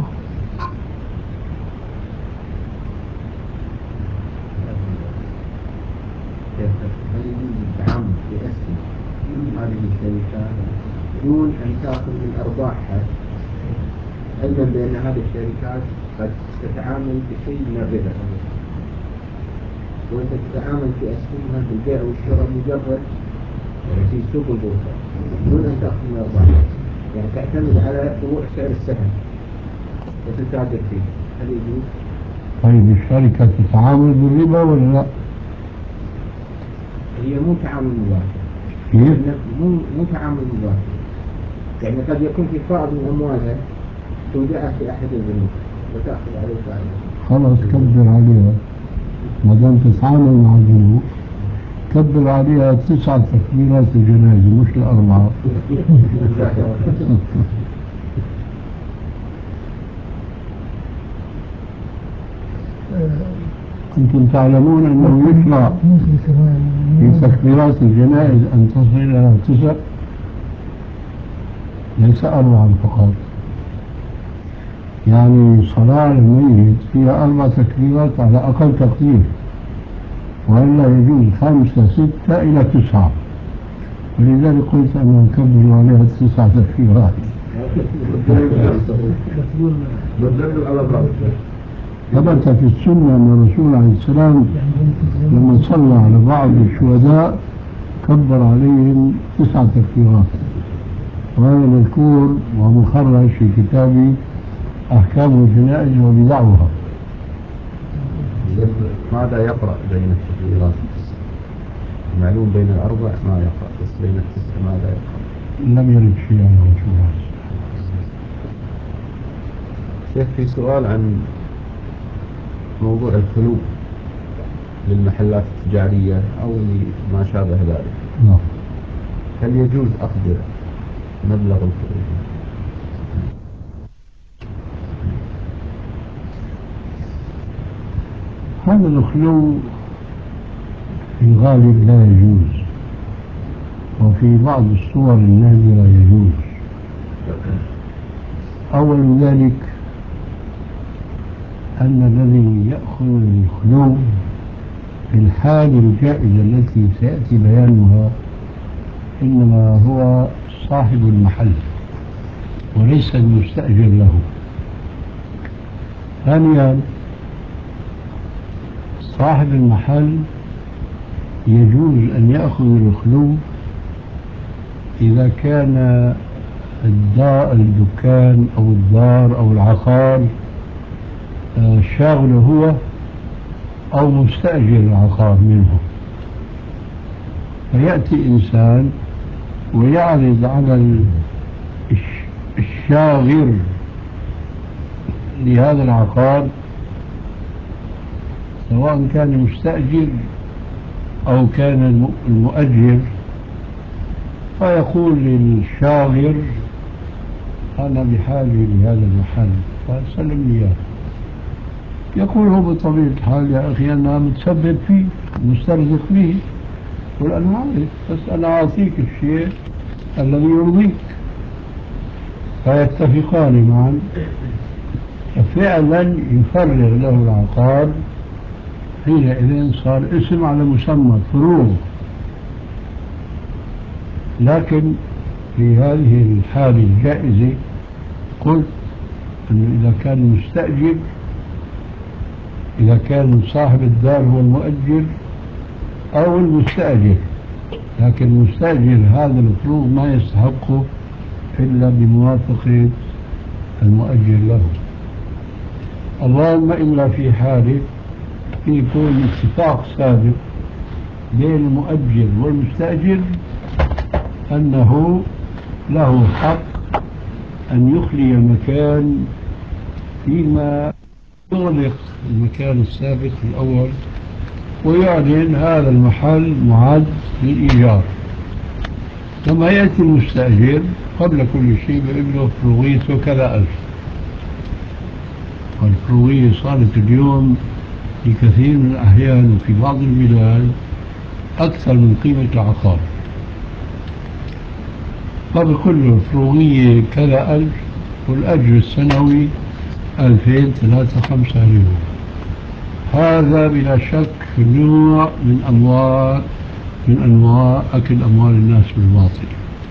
هل يجوز التعامل في أسهم هذه الشركات دون أن تأخذ من أرباحها، علما بأن هذه الشركات قد تتعامل بشيء من الربا، وأنت تتعامل في أسهمها في البيع والشراء مجرد في سوق البورصة دون أن تأخذ من أرباحها، يعني تعتمد على طلوع سعر السهم وتتاجر فيه، هل يجوز؟ طيب الشركة تتعامل بالربا ولا لا؟ هي مو تعامل مباشر. كيف؟ مو مو تعامل مباشر، يعني قد يكون في فائض من أموالها تودعها في أحد البنوك وتأخذ عليه فائدة. خلاص كبر عليها، ما دام تتعامل مع البنوك كبر عليها تسعة تكبيرات الجنازة مش الأربعة. أنتم تعلمون أنه يشرع في تكبيرات الجنائز أن تصل إلى تسع، ليس أربعا فقط، يعني صلاة الميت فيها أربع تكبيرات على أقل تقدير، وإلا يجوز خمسة ستة إلى تسعة، ولذلك قلت أن نكبر عليها تسعة تكبيرات. ثبت في السنة أن الرسول عليه السلام لما صلى على بعض الشهداء كبر عليهم تسعة تكبيرات، وهذا مذكور ومخرج في كتاب أحكام الجنائز وبدعوها. ماذا يقرأ بين التكبيرات؟ معلوم بين الأربع ما يقرأ، بس بين التسع ماذا يقرأ؟ لم يرد شيء عن الرسول. شيخ في سؤال عن موضوع الخلو للمحلات التجارية أو ما شابه ذلك. نعم. هل يجوز أخذ مبلغ الخلو؟ هذا الخلو في الغالب لا يجوز، وفي بعض الصور النادرة يجوز. أول ذلك أن الذي يأخذ الخلو الحال الجائزة التي سيأتي بيانها إنما هو صاحب المحل وليس المستأجر له. ثانيا، صاحب المحل يجوز أن يأخذ الخلو إذا كان الدار الدكان أو الدار أو العقار شاغله هو أو مستأجر العقار منه، فيأتي إنسان ويعرض على الشاغر لهذا العقار سواء كان مستأجر أو كان المؤجر، فيقول للشاغر أنا بحاجة لهذا المحل فسلم لي إياه. يقول هو بطبيعة الحال يا أخي أنا متسبب فيه مسترزق فيه، يقول أنا عارف بس أنا أعطيك الشيء الذي يرضيك، فيتفقان معا، ففعلا يفرغ له العقار. حينئذ صار اسم على مسمى فروغ. لكن في هذه الحالة الجائزة قلت أنه إذا كان مستأجر، إذا كان صاحب الدار هو المؤجر أو المستأجر، لكن المستأجر هذا الفروغ ما يستحقه إلا بموافقة المؤجر له. اللهم إلا في حالة يكون اتفاق سابق بين المؤجر والمستأجر أنه له حق أن يخلي المكان فيما يغلق المكان السابق الأول ويعلن هذا المحل معد للإيجار. لما يأتي المستأجر قبل كل شيء بيقول له فروغيته كذا ألف، والفروغية صارت اليوم في كثير من الأحيان وفي بعض البلاد أكثر من قيمة العقار، فبكل له فروغية كذا ألف والأجر السنوي ألفين ثلاثة خمسة اليوم. هذا بلا شك نوع من أموال من أنواع أكل أموال الناس بالباطل،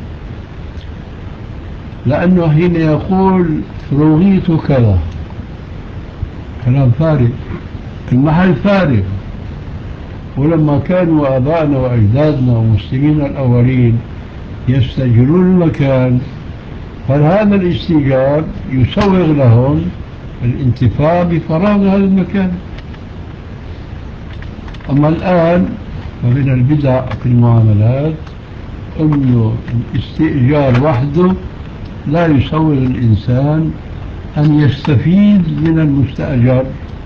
لأنه حين يقول فروغيته كذا كلام فارغ، المحل فارغ. ولما كانوا آبائنا وأجدادنا ومسلمين الأولين يستأجرون المكان فهذا الاستئجار يسوغ لهم الانتفاع بفراغ هذا المكان. أما الآن فمن البدع في المعاملات أنه الاستئجار وحده لا يسوغ الإنسان أن يستفيد من المستأجر،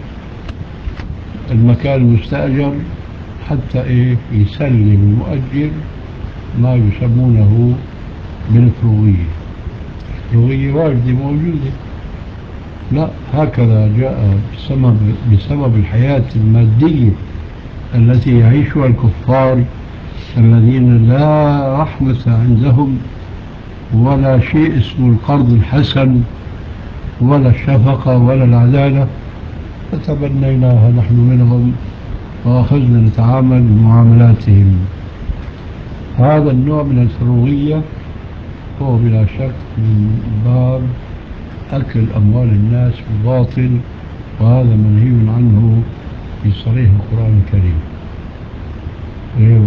المكان المستأجر، حتى إيه يسلم المؤجر ما يسمونه بالفروغية. الفروغية واجدة موجودة، لا هكذا جاء بسبب, بسبب الحياة المادية التي يعيشها الكفار الذين لا رحمة عندهم ولا شيء اسمه القرض الحسن ولا الشفقة ولا العدالة، فتبنيناها نحن منهم وأخذنا نتعامل بمعاملاتهم. هذا النوع من الفروغية هو بلا شك من باب أكل أموال الناس بالباطل، وهذا منهي عنه في صريح القرآن الكريم. أيوه.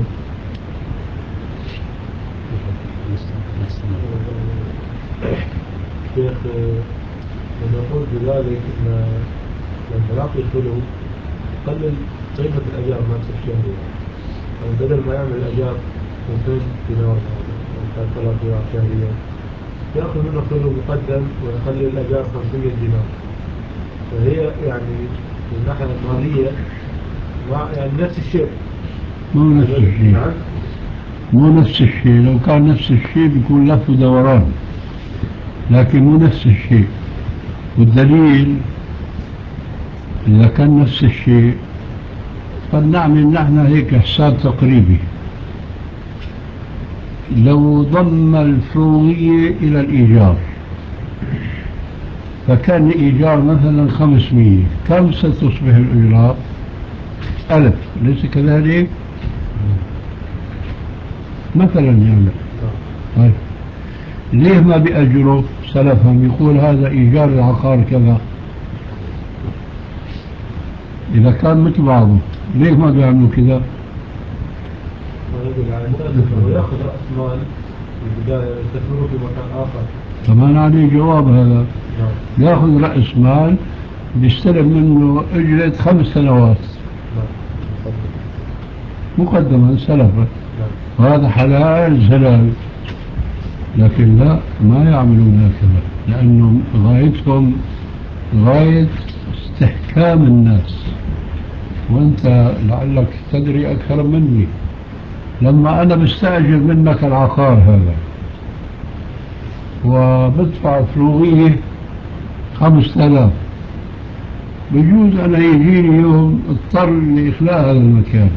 شيخ من يقول بذلك أن لما يعطي خلو يقلل قيمة الأجار نفس الشهرية، يعني بدل ما يعمل الأجار مئتين دينار أو ثلاثة آلاف دينار شهريا يأخذ منه خلو مقدم ويخلي الأجار خمسمائة دينار. فهي يعني من الناحية المالية يعني نفس الشيء. مو نفس الشيء، مو نفس الشيء. لو كان نفس الشيء بيكون لف ودوران، لكن مو نفس الشيء. والدليل إذا كان نفس الشيء فلنعمل نحن هيك حساب تقريبي. لو ضم الفروغية إلى الإيجار فكان الإيجار مثلا خمسمية، كم ستصبح الإجراء؟ ألف، ليس كذلك؟ مثلا يعني طيب ليه ما بيأجروا سلفهم؟ يقول هذا إيجار العقار كذا. إذا كان مثل بعضه ليه ما بيعملوا كذا؟ ويقول على أساس أنه يأخذ رأس مال في البداية ويستثمره في مكان آخر. كمان عليه جواب هذا. نعم. ياخذ رأس مال بيستلم منه أجرة خمس سنوات نعم. مقدما سلفا، نعم. وهذا حلال زلال. لكن لا، ما يعملون هكذا، لأنه غايتهم غاية استحكام الناس. وأنت لعلك تدري أكثر مني، لما أنا بستأجر منك العقار هذا وبدفع فروغية خمسة آلاف، بجوز أنا يجيني يوم اضطر لإخلاء هذا المكان،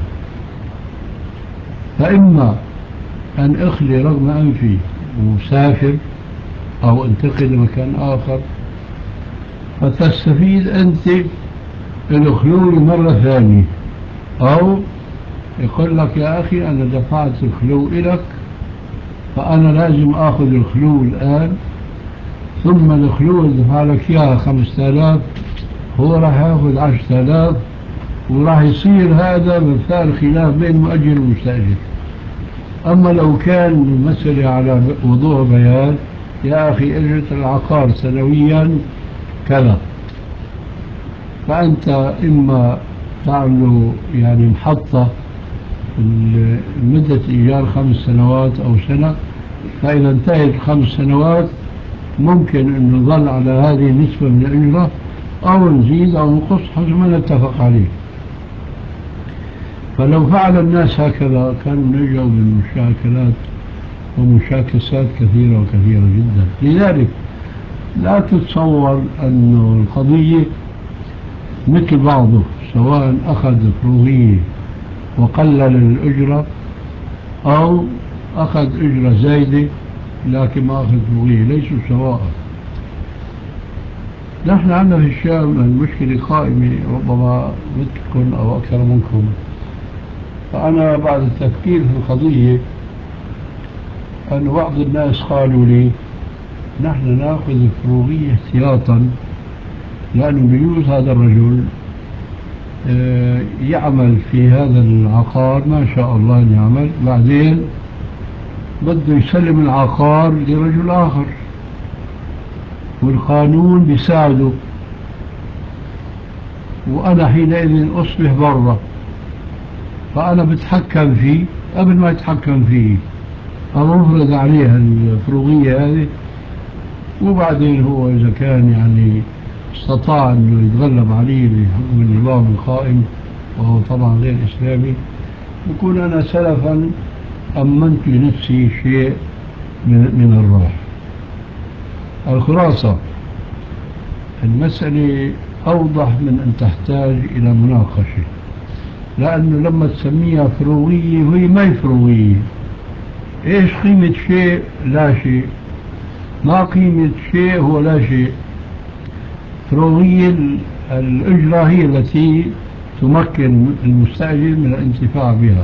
فإما أن أخلي رغم أنفي وسافر أو انتقل لمكان آخر، فتستفيد أنت الخلو مرة ثانية، أو يقول لك يا أخي أنا دفعت الخلو إلك فأنا لازم أخذ الخلو الآن، ثم الخلو اللي دفع لك إياها خمسة آلاف هو راح يأخذ عشرة آلاف، وراح يصير هذا مثال خلاف بين مؤجر ومستأجر. أما لو كان المسألة على وضوح بيان، يا أخي أجرة العقار سنويا كذا، فأنت إما تعمل يعني محطة مدة إيجار خمس سنوات أو سنة، فإذا انتهت خمس سنوات ممكن أن نظل على هذه النسبة من الأجرة أو نزيد أو نقص حسب ما نتفق عليه. فلو فعل الناس هكذا كانوا نجوا من مشاكلات ومشاكسات كثيرة وكثيرة جدا. لذلك لا تتصور أن القضية مثل بعضه، سواء أخذ فروغية وقلل الأجرة أو أخذ أجرة زايدة لكن ما أخذ فروغية، ليسوا سواء. نحن عندنا في الشام المشكلة قائمة، ربما مثلكم أو أكثر منكم. فأنا بعد التفكير في القضية أن بعض الناس قالوا لي نحن نأخذ الفروغية احتياطا، لأنه بيجوز هذا الرجل يعمل في هذا العقار ما شاء الله أن يعمل، بعدين بده يسلم العقار لرجل آخر والقانون بيساعده، وأنا حينئذ أصبح برا، فأنا بتحكم فيه قبل ما يتحكم فيه، أو أفرض عليه الفروغية هذه، وبعدين هو إذا كان يعني استطاع أنه يتغلب عليه بحكم النظام القائم وهو طبعا غير إسلامي، بكون أنا سلفا أمنت لنفسي شيء من, من الراحة. الخلاصة المسألة أوضح من أن تحتاج إلى مناقشة، لأنه لما تسميها فروغية وهي ما هي فروغية. إيش قيمة شيء لا شيء؟ ما قيمة شيء هو لا شيء. فروغية الأجرة هي التي تمكن المستأجر من الانتفاع بها.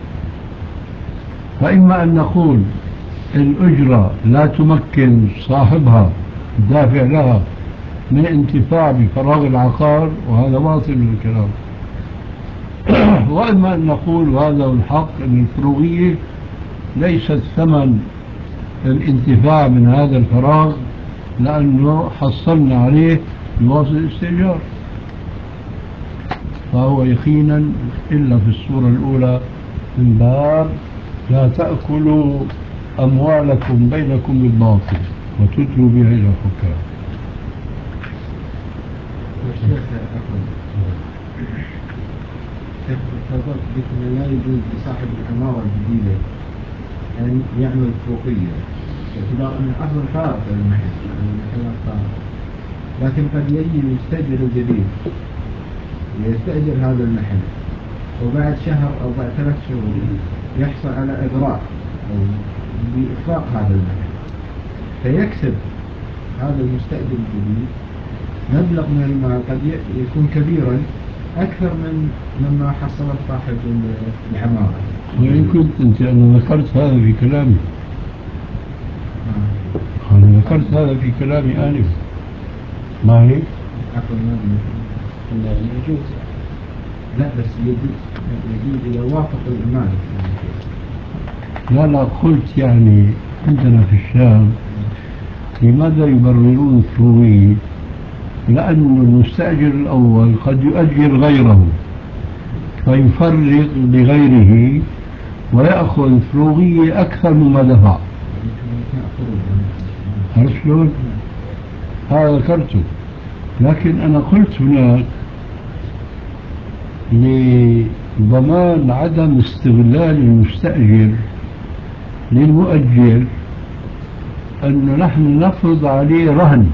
فإما أن نقول الأجرة لا تمكن صاحبها الدافع لها من الانتفاع بفراغ العقار، وهذا باطل من الكلام. وإما أن نقول وهذا الحق أن الفروغية ليست ثمن الانتفاع من هذا الفراغ، لأنه حصلنا عليه بواسطة الاستئجار، فهو يقينا إلا في الصورة الأولى من باب لا تأكلوا أموالكم بينكم بالباطل وتدلوا بها إلى الحكام. تفضلت بأن لا يجوز لصاحب العمارة الجديدة أن يعمل فوقية باعتبار أن الأصل فارغ المحل، المحلات فارغ، لكن قد يجي المستأجر الجديد يستأجر هذا المحل وبعد شهر أو بعد ثلاث شهور يحصل على إغراء أو بإخفاق هذا المحل، فيكسب هذا المستأجر الجديد مبلغ من المال قد يكون كبيرا أكثر من لما حصلت صاحب العمارة. وإن كنت أنت أنا ذكرت هذا في كلامي أنا ذكرت هذا في كلامي آنفا ما هيك؟ عفوا ما أنه يجوز لا بس يجوز يجوز إذا وافق المالك. لا لا قلت يعني عندنا في الشام لماذا يبررون الفروضية؟ لأن المستأجر الأول قد يؤجر غيره فيفرق لغيره ويأخذ فروضية أكثر مما دفع. عرفت شلون؟ هذا ذكرته، لكن أنا قلت هناك لضمان عدم استغلال المستأجر للمؤجر أنه نحن نفرض عليه رهن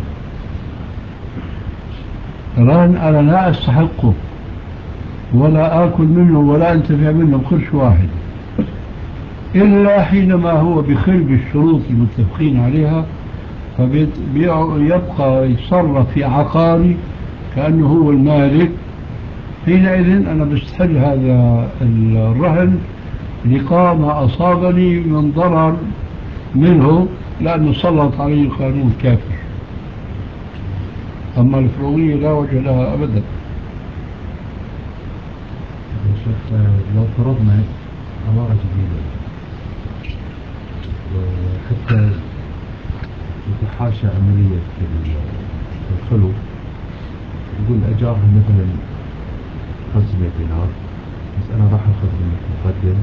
رهن أنا لا أستحقه ولا آكل منه ولا أنتفع منه بقرش واحد إلا حينما هو بخل بالشروط المتفقين عليها فيبقى يتصرف في عقاري كأنه هو المالك. حينئذ أنا بستحل هذا الرهن لقاء ما أصابني من ضرر منه لأنه سلط عليه القانون الكافر. أما الفروضية لا وجه لها أبدا. شيخ لو فرضنا عمارة جديدة حتى يتحاشى عملية الخلو يقول أجارهم مثلا خمسمائة دينار بس أنا راح أخذ منك مقدم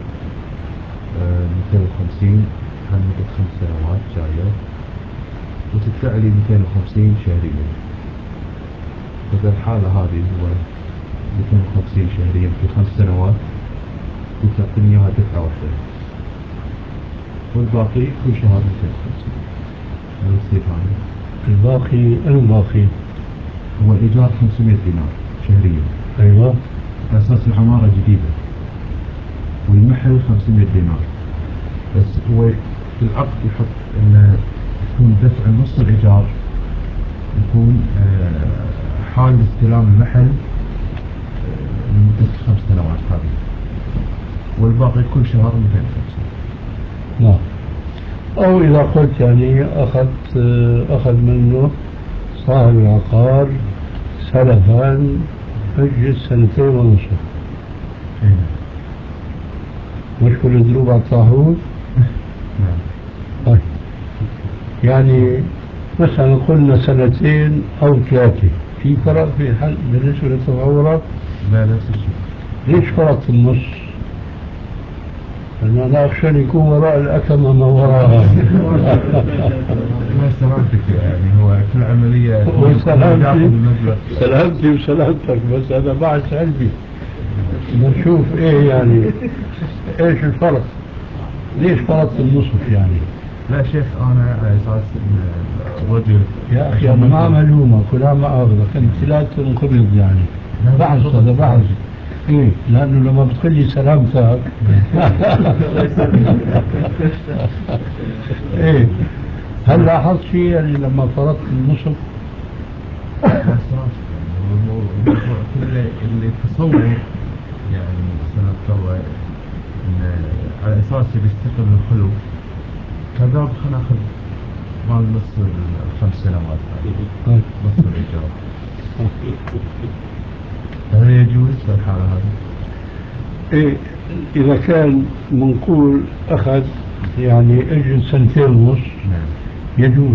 مئتين وخمسين عن مدة خمس سنوات جاية وتدفع لي مئتين وخمسين شهريا. ففي الحالة هذه هو مئتين وخمسين شهريا في خمس سنوات وتعطيني إياها دفعة واحدة والباقي كل شهر مئتين وخمسين. هذا يصير هذا الباقي الباقي هو الإيجار خمسمائة دينار شهريا. أيوة على أساس العمارة جديدة والمحل خمسمائة دينار بس هو في العقد يحط إنه يكون دفع نص الإيجار يكون حال استلام المحل لمدة خمس سنوات هذه والباقي كل شهر مئتين وخمسين. نعم. أو إذا قلت يعني أخذ أخذ منه صاحب العقار سلفا أجل سنتين ونصف مش كل دروب على الطاحون. نعم. طيب يعني مثلا قلنا سنتين أو ثلاثة في فرق في حل بالنسبة للتطورات؟ لا نفس الشيء. ليش فرق في النص؟ أنا لا أخشى أن يكون وراء الأكمة ما وراءها. ما سلامتك يعني هو كل عملية سلامتي سلامتي وسلامتك بس أنا بعد علمي نشوف إيه يعني إيش الفرق؟ ليش فرق في النصف يعني؟ لا شيخ أنا على أساس إن الرجل يا أخي أنا ما ملومة كلها ما أخذك كنت لا تنقبض يعني بحث هذا بحث إيه لأنه لما بتقول لي سلامتك إيه هل لاحظت شيء يعني لما فرضت النصف؟ الموضوع كله اللي تصور يعني سنفترض إن على أساس يستقل الخلو كذا خلينا ناخذ مال نص الخمس سنوات هذه نص الإيجار. هل يجوز في الحالة هذه؟ إيه إذا كان منقول أخذ يعني أجل سنتين ونص نعم يجوز.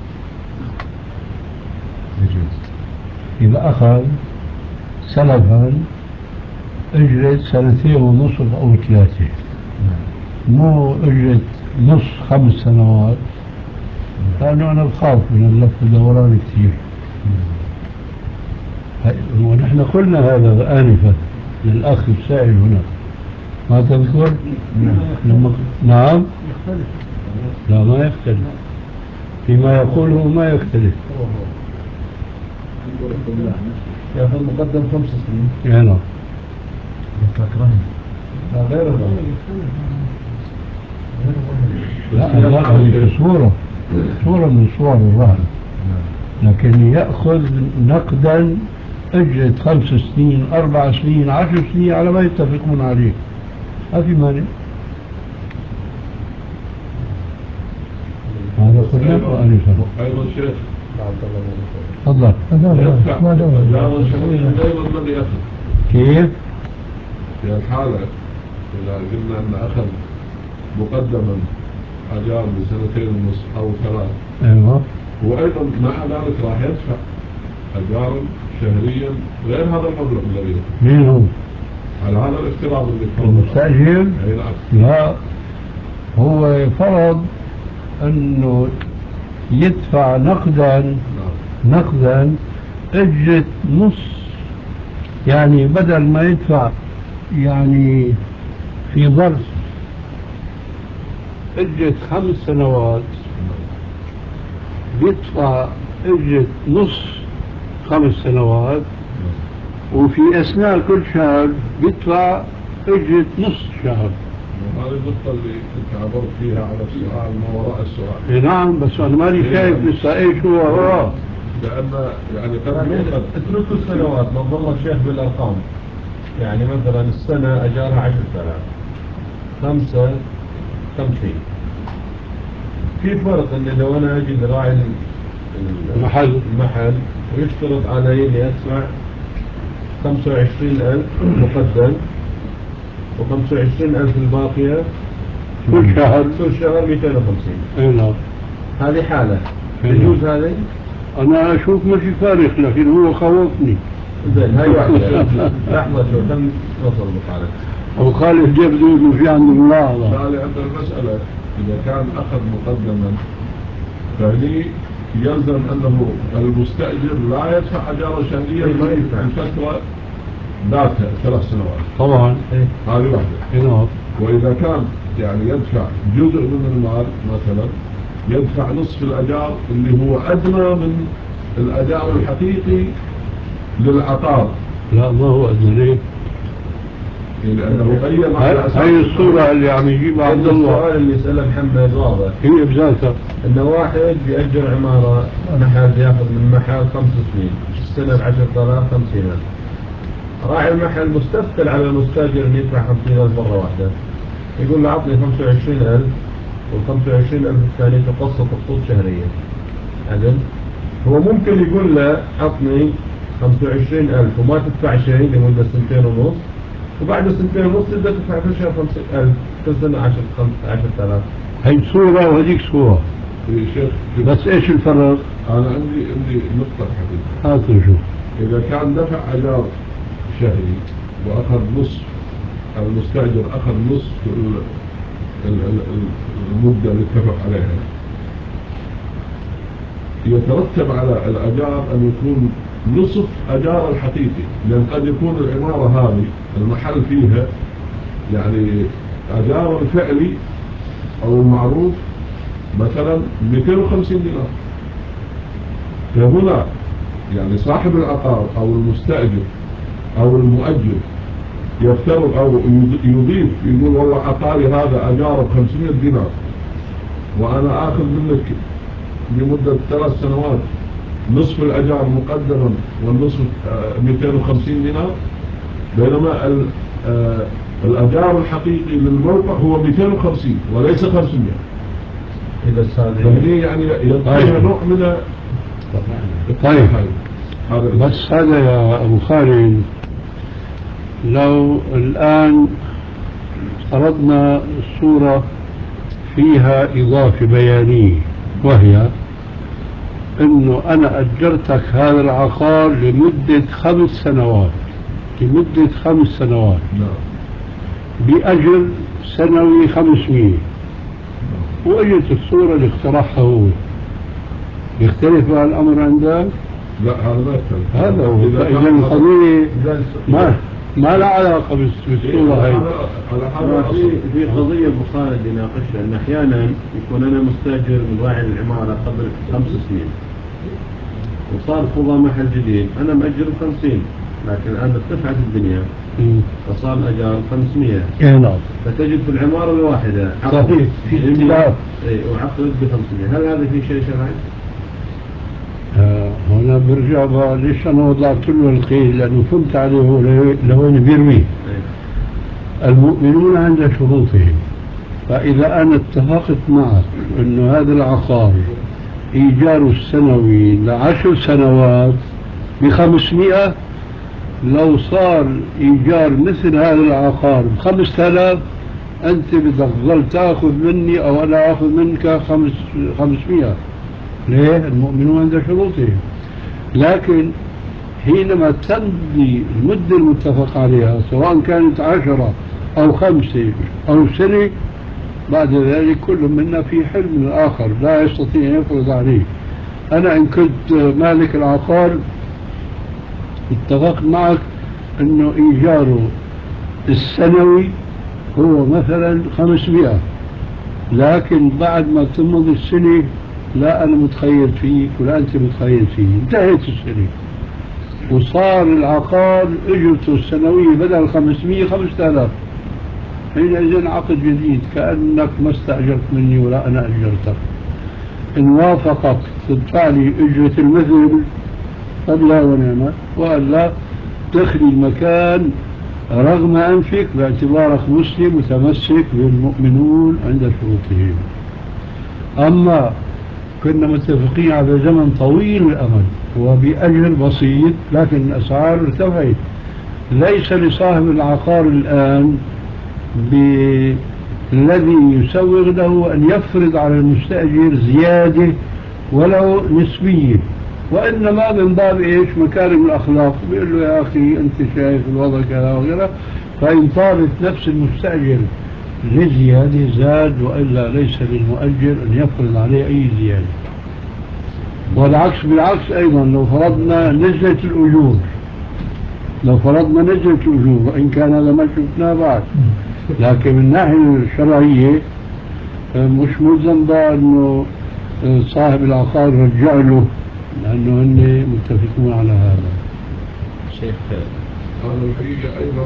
يجوز. إذا أخذ سلفا أجرة سنتين ونصف أو ثلاثة نعم. مو أجرة نص خمس سنوات لأنه أنا بخاف من اللف والدوران كثير. ونحن قلنا هذا آنفا للأخ السائل هنا ما تذكر؟ لما نعم لا ما يختلف فيما يقوله ما يختلف. ياخذ مقدم خمس سنين. يعني فكرهني لا غيره لا لا هذه صورة صورة من صور الرهن لكن يأخذ نقدا اجت خمس سنين اربع سنين عشر سنين على ما يتفقون عليه، ما في مانع. هذا كله وأنا شرط. أيضا شيخ تفضل. يدفع أجار شهريا أيضا الذي أخذ. كيف؟ في الحالة إذا قلنا أن أخذ مقدما أجار بسنتين ونصف أو ثلاث، ايوه، وأيضا مع ذلك راح يدفع أجارا شهريا غير هذا المبلغ الذي مين هو؟ على هذا الافتراض اللي فرض المستأجر؟ أي نعم. لا، هو فرض أنه يدفع نقدا. نعم. نقدا اجت نص، يعني بدل ما يدفع يعني في ظرف اجت خمس سنوات بيدفع اجت نص خمس سنوات، وفي اثناء كل شهر بيدفع اجت نص شهر. هذه النقطة اللي كنت عبرت فيها على السؤال ما وراء السؤال. اي نعم، بس انا ماني شايف لسه ايش هو وراه. لأن يعني قد يؤخذ اتركوا السنوات نظر الشيخ بالأرقام. يعني مثلا السنة أجارها عشر آلاف، خمسة خمسين. في فرق إن لو أنا أجي لراعي المحل المحل ويشترط علي إني أدفع خمسة وعشرين ألف مقدم وخمسة وعشرين ألف الباقية كل شهر. كل شهر مئتين وخمسين. اي نعم. هذه حالة نعم. يجوز هذه؟ انا اشوف ما في فارق، لكن هو خوفني. زين، هاي واحدة. لحظة شو خلينا نوصل لمقالة. ابو خالد جاب له انه في عنده ملاحظة. لا، لأن المسألة إذا كان أخذ مقدما فهني يلزم أنه المستأجر لا يدفع أجارا شهريا لفترة ذاتها ثلاث سنوات. طبعا. هذه واحدة. نعم. وإذا كان يعني يدفع جزء من المال مثلا يدفع نصف الأجار اللي هو أدنى من الأجار الحقيقي للعقار. لا، ما هو أدنى. ليه؟ لأنه قيم على أساس هاي الصورة اللي عم يجيبها عبد الله. السؤال اللي يسأله محمد واضح. هي بذاتها إنه واحد بيأجر عمارة محل ياخذ من محل خمس سنين، السنة بعشرة آلاف خمسين ألف. راعي المحل مستثقل على المستاجر إنه يدفع خمسين ألف مرة واحدة، يقول له عطني خمسة وعشرين ألف والخمسة وعشرين ألف الثانية تقسط خطوط شهرية. عدل هو ممكن يقول له عطني خمسة وعشرين ألف وما تدفع شيء لمدة سنتين ونص، وبعد سنتين ونص تبدأ تدفع كل شهر خمسين ألف، كل سنة عشرة عشرة آلاف. هي صورة وهذيك صورة. يا شيخ بس ايش الفرق؟ أنا عندي عندي نقطة حقيقة. هات نشوف. إذا كان دفع أجار شهري وأخذ نصف، المستأجر أخذ نصف المدة اللي اتفق عليها، يترتب على الأجار أن يكون نصف أجار الحقيقي، لأن قد يكون العمارة هذه المحل فيها يعني أجار الفعلي أو المعروف مثلا مئتين وخمسين دينار. فهنا يعني صاحب العقار أو المستأجر أو المؤجر يفترض أو يضيف، يقول والله عقاري هذا أجاره بخمسمائة دينار وأنا آخذ منك لمدة ثلاث سنوات نصف الأجار مقدما والنصف مئتين وخمسين دينار، بينما الأجار الحقيقي للموقع هو مئتين وخمسين وليس خمسمائة. إذا فهني يعني يبقى نوع من طيب. بس هذا يا أبو خالد، لو الآن فرضنا الصورة فيها إضافة بيانية، وهي إنه أنا أجرتك هذا العقار لمدة خمس سنوات لمدة خمس سنوات بأجر سنوي خمسمية، وأجت الصورة اللي اقترحها هو، يختلف هذا الأمر عندك؟ لا، هذا ما يختلف. هذا هو. فإذا القضية ما ما لا علاقة بالصورة هاي. في في قضية أبو خالد يناقشها، أن أحيانا يكون أنا مستأجر من راعي العمارة قبل خمس سنين وصار فضى محل جديد، أنا مأجر خمسين، لكن الآن ارتفعت الدنيا فصار الأجار خمسمية. نعم. فتجد في العمارة الواحدة صحيح في اختلاف. إيه، وعقد بخمسمية. هل هذا في شيء شرعي؟ آه هنا برجع بقى ليش أنا وضعت له القيد؟ لأنه فهمت عليه هو لوين بيرمي. المؤمنون عند شروطهم، فإذا أنا اتفقت معك أنه هذا العقار إيجاره السنوي لعشر سنوات بخمسمائة، لو صار إيجار مثل هذا العقار بخمسة آلاف، أنت بدك تظل تأخذ مني أو أنا أخذ منك خمس خمسمائة. ليه؟ المؤمنون عند شروطهم. لكن حينما تمضي المدة المتفق عليها سواء كانت عشرة أو خمسة أو سنة، بعد ذلك كل منا في حل من الآخر لا يستطيع أن يفرض عليه. أنا إن كنت مالك العقار اتفقت معك أنه إيجاره السنوي هو مثلا خمسمائة، لكن بعد ما تمضي السنة لا أنا متخيل فيك ولا أنت متخيل فيه، انتهت السنة وصار العقار اجرته السنوية بدل خمسمائة خمسة آلاف، حينئذ عقد جديد كأنك ما استأجرت مني ولا أنا أجرتك. إن وافقك تدفع لي أجرة المثل فبلا ونعمة، وألا تخلي المكان رغم أنفك باعتبارك مسلم متمسك بالمؤمنون عند شروطهم. أما كنا متفقين على زمن طويل الأمد وبأجر بسيط، لكن الأسعار ارتفعت. ليس لصاحب العقار الآن بالذي يسوغ له أن يفرض على المستأجر زيادة ولو نسبية، وإنما من باب إيش؟ مكارم الأخلاق. بيقول له يا أخي أنت شايف الوضع كذا وغيره، فإن طالت نفس المستأجر لزيادة زاد، وإلا ليس للمؤجر أن يفرض عليه أي زيادة. والعكس بالعكس أيضا، لو فرضنا نزلت الأجور لو فرضنا نزلت الأجور وإن كان هذا ما شفناه بعد، لكن من الناحية الشرعية مش ملزم بقى أنه صاحب العقار رجع له، لأنه هن متفقون على هذا. شيخ هذا الحقيقة أيضا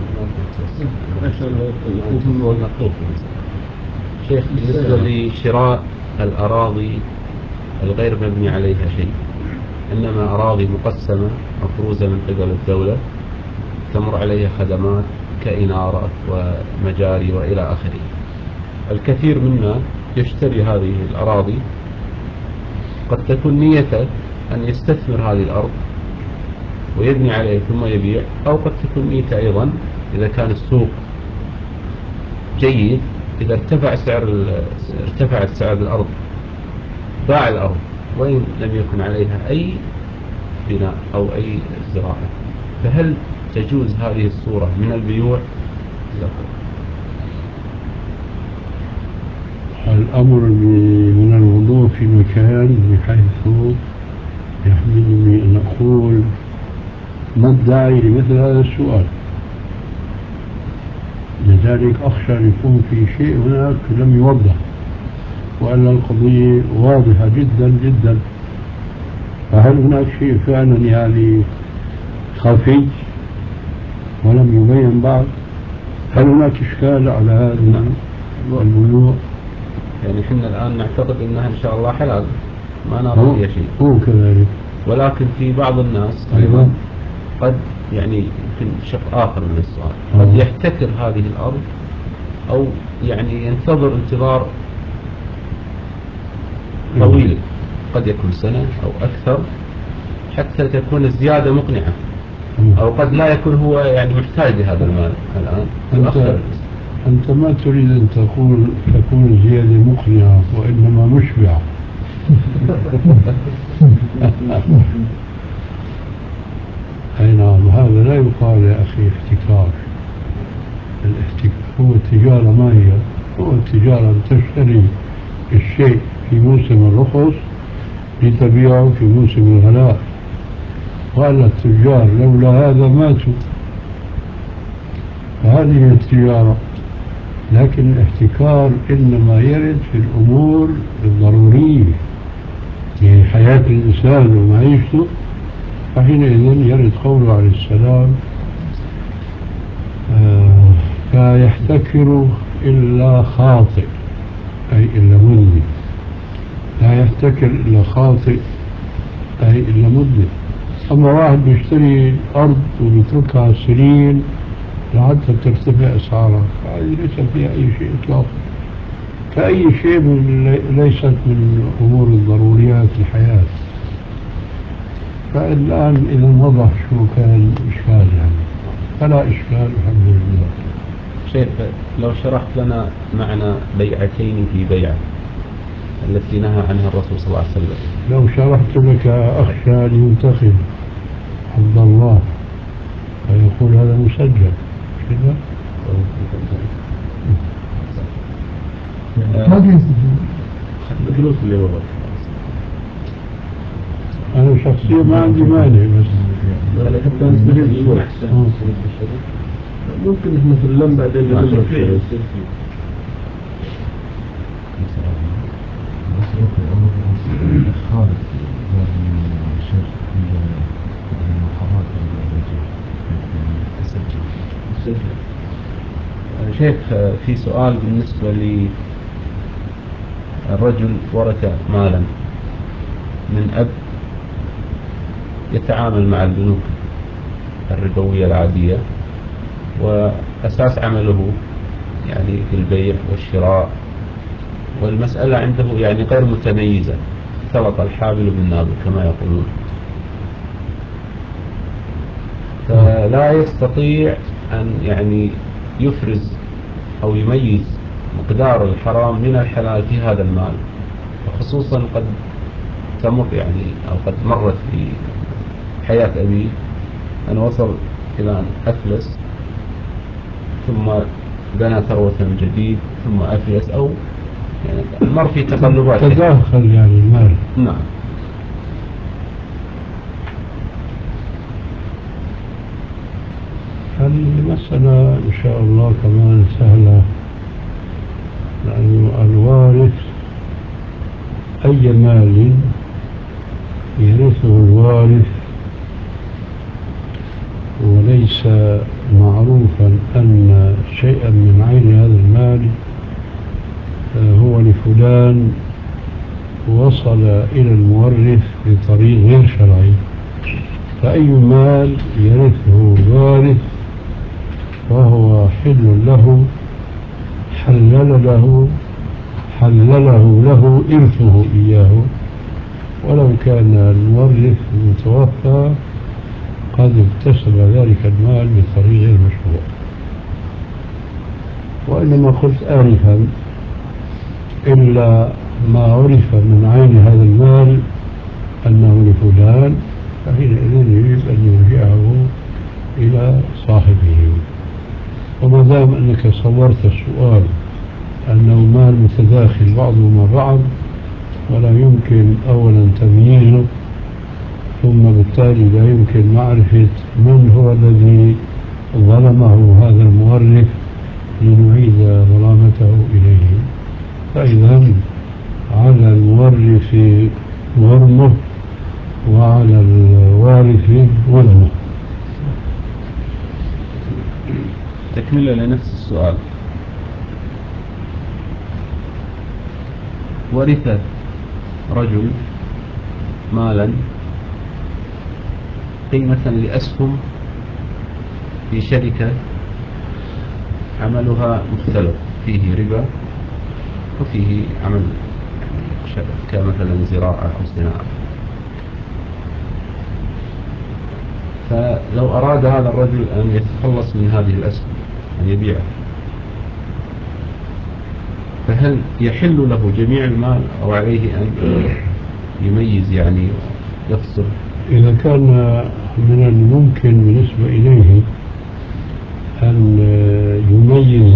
شيخ بالنسبة لشراء الأراضي الغير مبني عليها شيء، إنما أراضي مقسمة مفروزة من قبل الدولة تمر عليها خدمات كإنارة ومجاري وإلى آخره، الكثير منا يشتري هذه الأراضي، قد تكون نيته أن يستثمر هذه الأرض ويبني عليها ثم يبيع، أو قد تكون نيته أيضا إذا كان السوق جيد، إذا ارتفع سعر ارتفعت سعر الأرض باع الأرض وإن لم يكن عليها أي بناء أو أي زراعة. فهل تجوز هذه الصورة من البيوع؟ الأمر من الوضوء في مكان بحيث يحملني أن أقول ما الداعي لمثل هذا السؤال، لذلك أخشى أن يكون في شيء هناك لم يوضح، وأن القضية واضحة جدا جدا. فهل هناك شيء فعلا يعني خفي ولم يبين بعد؟ هل هناك إشكال على هذا البيوع؟ يعني احنا الآن نعتقد أنها إن شاء الله حلال، ما نرى فيها شيء. هو كذلك، ولكن في بعض الناس أيضا قد يعني يمكن شق آخر من السؤال، قد يحتكر هذه الأرض أو يعني ينتظر انتظار طويل، قد يكون سنة أو أكثر حتى تكون الزيادة مقنعة، أو قد لا يكون هو يعني محتاج لهذا المال الآن. أنت, أنت ما تريد أن تقول تكون الزيادة مقنعة وإنما مشبعة. أي نعم، هذا لا يقال يا أخي احتكار. الاحتكار هو التجارة، ما هي؟ هو التجارة أن تشتري الشيء في موسم الرخص لتبيعه في موسم الغلاء، وأن التجار لولا هذا ماتوا. فهذه هي التجارة. لكن الاحتكار إنما يرد في الأمور الضرورية في حياة الإنسان ومعيشته، فحينئذ يرد قوله عليه السلام آه فيحتكر إلا خاطئ، أي إلا مذنب. لا يحتكر إلا خاطئ أي إلا مدة. أما واحد بيشتري أرض وبيتركها سنين لحتى ترتفع أسعارها، هذه ليس فيها أي شيء إطلاقا، كأي شيء من ليست من أمور الضروريات الحياة. فالآن إذا وضح شو كان الإشكال يعني، فلا إشكال الحمد لله. شيخ لو شرحت لنا معنى بيعتين في بيعة التي نهى عنها الرسول صلى الله عليه وسلم. لو شرحت لك أخشى أن ينتقم عبد الله فيقول هذا مسجل كذا. الفلوس اللي وضعت أنا شخصيا ما عندي مانع، بس حتى نستفيد شوي. ممكن احنا في اللم بعدين نلم شوي. شيخ في سؤال بالنسبة للرجل ورث مالا من أب يتعامل مع البنوك الربوية العادية، وأساس عمله يعني في البيع والشراء، والمسألة عنده يعني غير متميزة، اختلط الحابل بالنابل كما يقولون، فلا يستطيع أن يعني يفرز أو يميز مقدار الحرام من الحلال في هذا المال، وخصوصا قد تمر يعني أو قد مرت في حياة أبي أن وصل إلى أن أفلس ثم بنى ثروة من جديد ثم أفلس، أو يعني مر في تقلبات تداخل يعني المال. نعم. المسألة إن شاء الله كمان سهلة، لأن الوارث أي مال يرثه الوارث وليس معروفا أن شيئا من عين هذا المال هو لفلان وصل إلى المورث بطريق غير شرعي، فأي مال يرثه الوارث وهو حل له حلل له حلله له إرثه إياه، ولو كان المورث المتوفى قد اكتسب ذلك المال بطريق غير مشروع. وإنما قلت آنفا إلا ما عرف من عين هذا المال أنه لفلان، فحينئذ يجب أن يرجعه إلى صاحبه. وما دام أنك صورت السؤال أنه مال متداخل بعضه مع بعض ولا يمكن أولا تمييزه، ثم بالتالي لا يمكن معرفة من هو الذي ظلمه هذا المورث لنعيد ظلامته إليه، فإذا على المورث غرمه وعلى الوارث ظلمه. تكملة لنفس السؤال، ورث رجل مالا قيمة لأسهم في شركة عملها مختلف، فيه ربا وفيه عمل يعني كمثلا زراعة أو صناعة. فلو أراد هذا الرجل أن يتخلص من هذه الأسهم أن يبيعها، فهل يحل له جميع المال أو عليه أن يميز يعني يفصل؟ إذا كان من الممكن بالنسبة إليه أن يميز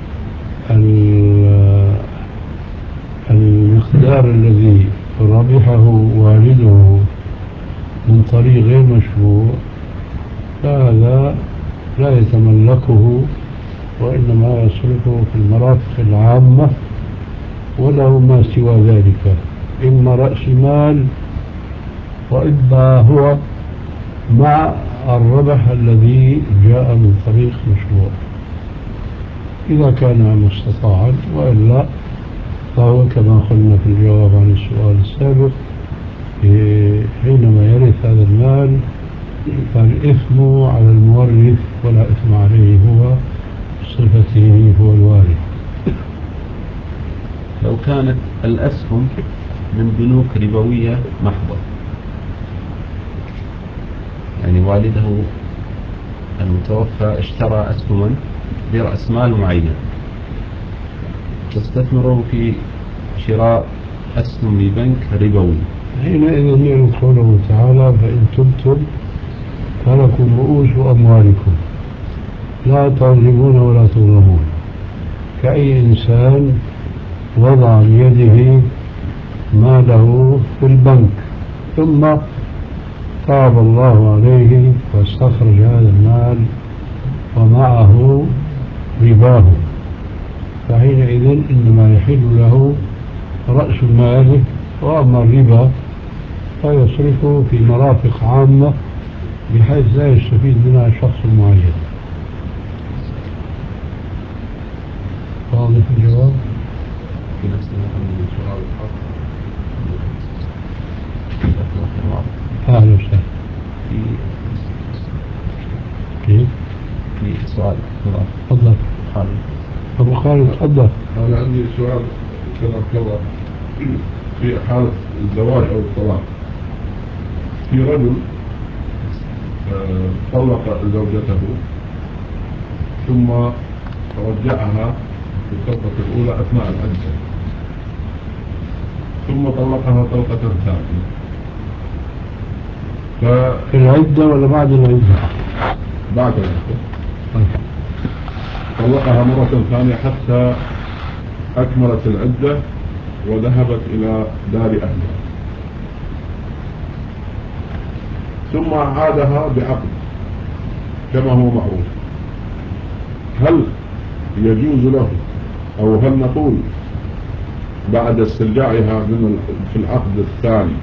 المقدار الذي ربحه والده من طريق غير مشروع، فهذا لا يتملكه وإنما يصرفه في المرافق العامة، وله ما سوى ذلك إما رأس مال وإما هو مع الربح الذي جاء من طريق مشروع إذا كان مستطاعا، وإلا فهو كما قلنا في الجواب عن السؤال السابق في حينما يرث هذا المال فالإثم على المورث ولا إثم عليه هو صفته هو الوارث. لو كانت الأسهم من بنوك ربوية محضة، يعني والده المتوفى اشترى أسهما برأس مال معين واستثمروا في شراء أسهم لبنك ربوي، حينئذ يرد قوله تعالى فإن تبتم فلكم رؤوس أموالكم لا تظلمون ولا تظلمون، كأي إنسان وضع بيده ماله في البنك ثم تاب الله عليه واستخرج هذا المال ومعه رباه، فحينئذ إنما يحل له رأس ماله، وأما الربا فيصرفه في مرافق عامة بحيث لا يستفيد منها شخص معين. واضح الجواب؟ في نفس المحل سؤال الحق. أهلا وسهلا. في كيف؟ في سؤال تفضل. خالد. أبو خالد تفضل. أنا عندي سؤال كلام كذا في حالة الزواج أو الطلاق. في رجل آه طلق زوجته ثم رجعها في الطلقة الأولى أثناء العدة ثم طلقها طلقة ثانية. في العدة ولا بعد العدة؟ بعد العدة. طلقها مرة ثانية حتى أكملت العدة وذهبت إلى دار أهلها، ثم عادها بعقد كما هو معروف. هل يجوز له أو هل نقول بعد استرجاعها من في العقد الثاني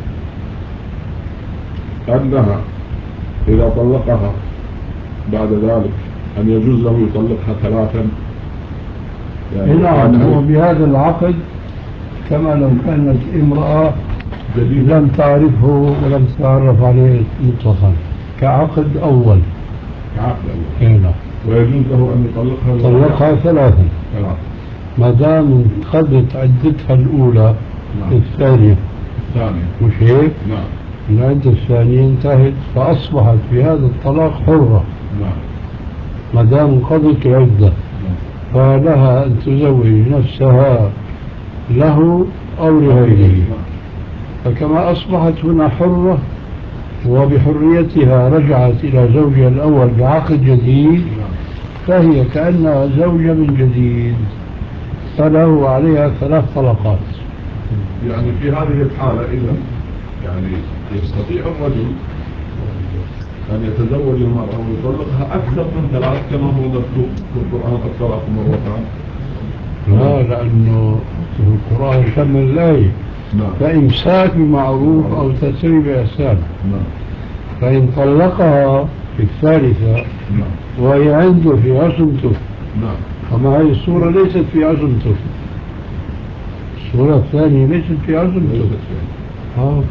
أنها إذا طلقها بعد ذلك أن يجوز له يطلقها ثلاثا؟ يعني نعم، هو بهذا العقد كما لو كانت امرأة لم تعرفه ولم تتعرف عليه مطلقا كعقد أول. كعقد أول. نعم. ويجوز له أن يطلقها طلقها ثلاثا ثلاثا ما دام انقضت عدتها الأولى. نعم. الثانية الثانية مش هيك؟ نعم. العدة الثانية انتهت فأصبحت بهذا الطلاق حرة نعم. ما دام انقضت العدة، فلها أن تزوج نفسها له أو لغيره. فكما أصبحت هنا حرة وبحريتها رجعت إلى زوجها الأول بعقد جديد، فهي كأنها زوجة من جديد، فله عليها ثلاث طلقات. يعني في هذه الحالة إذا يعني يستطيع الرجل أن يتزوج المرأة ويطلقها أكثر من ثلاث كما هو مكتوب في القرآن الطلاق مرتان؟ لا، لأنه في القرآن كمل الآية. نعم. فإمساك بمعروف أو تسريب بإحسان. نعم. فإن طلقها في الثالثة نعم. وهي عنده في عصمته، نعم. أما هذه الصورة ليست في عصمته، الصورة الثانية ليست في عصمته. آه.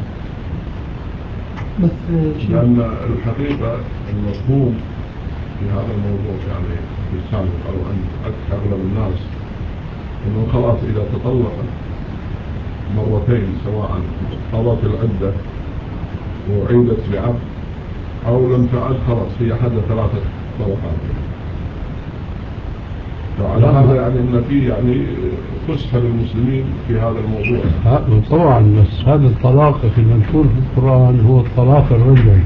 بس لأن الحقيقة المفهوم في هذا الموضوع يعني في السابق أو عند أغلب الناس إنه خلاص إذا تطلقت مرتين سواء قضت العدة وعيدت بعقد أو لم تعد خلاص هي حد ثلاثة طلقات. فعلى هذا يعني أن في يعني فسحة للمسلمين في هذا الموضوع. طبعا، بس هذا الطلاق في المذكور في القرآن هو الطلاق الرجعي.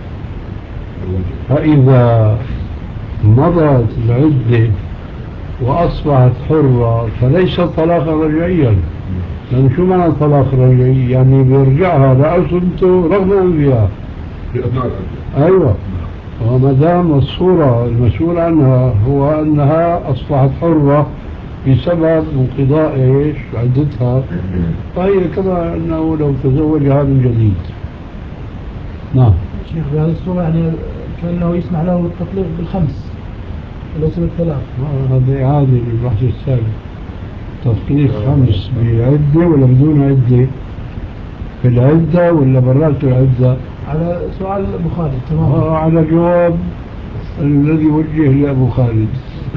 فإذا مضت العدة وأصبحت حرة فليس طلاقا رجعيا. لأن شو معنى طلاق رجعي؟ يعني بيرجعها لعصمته رغم أنفها في أثناء العدة. أيوة. وما دام الصورة المسؤول عنها هو أنها أصبحت حرة بسبب انقضاء إيش عدتها، فهي كما أنه لو تزوجها من جديد. نعم. شيخ بهذه الصورة يعني كأنه يسمح له التطليق بالخمس وليس بالثلاث. هذا إعادة للبحث السابق. تطليق خمس بعدة ولا بدون عدة؟ في العدة ولا برات العدة؟ على سؤال أبو خالد تمام. آه على جواب الذي وجه لأبو خالد.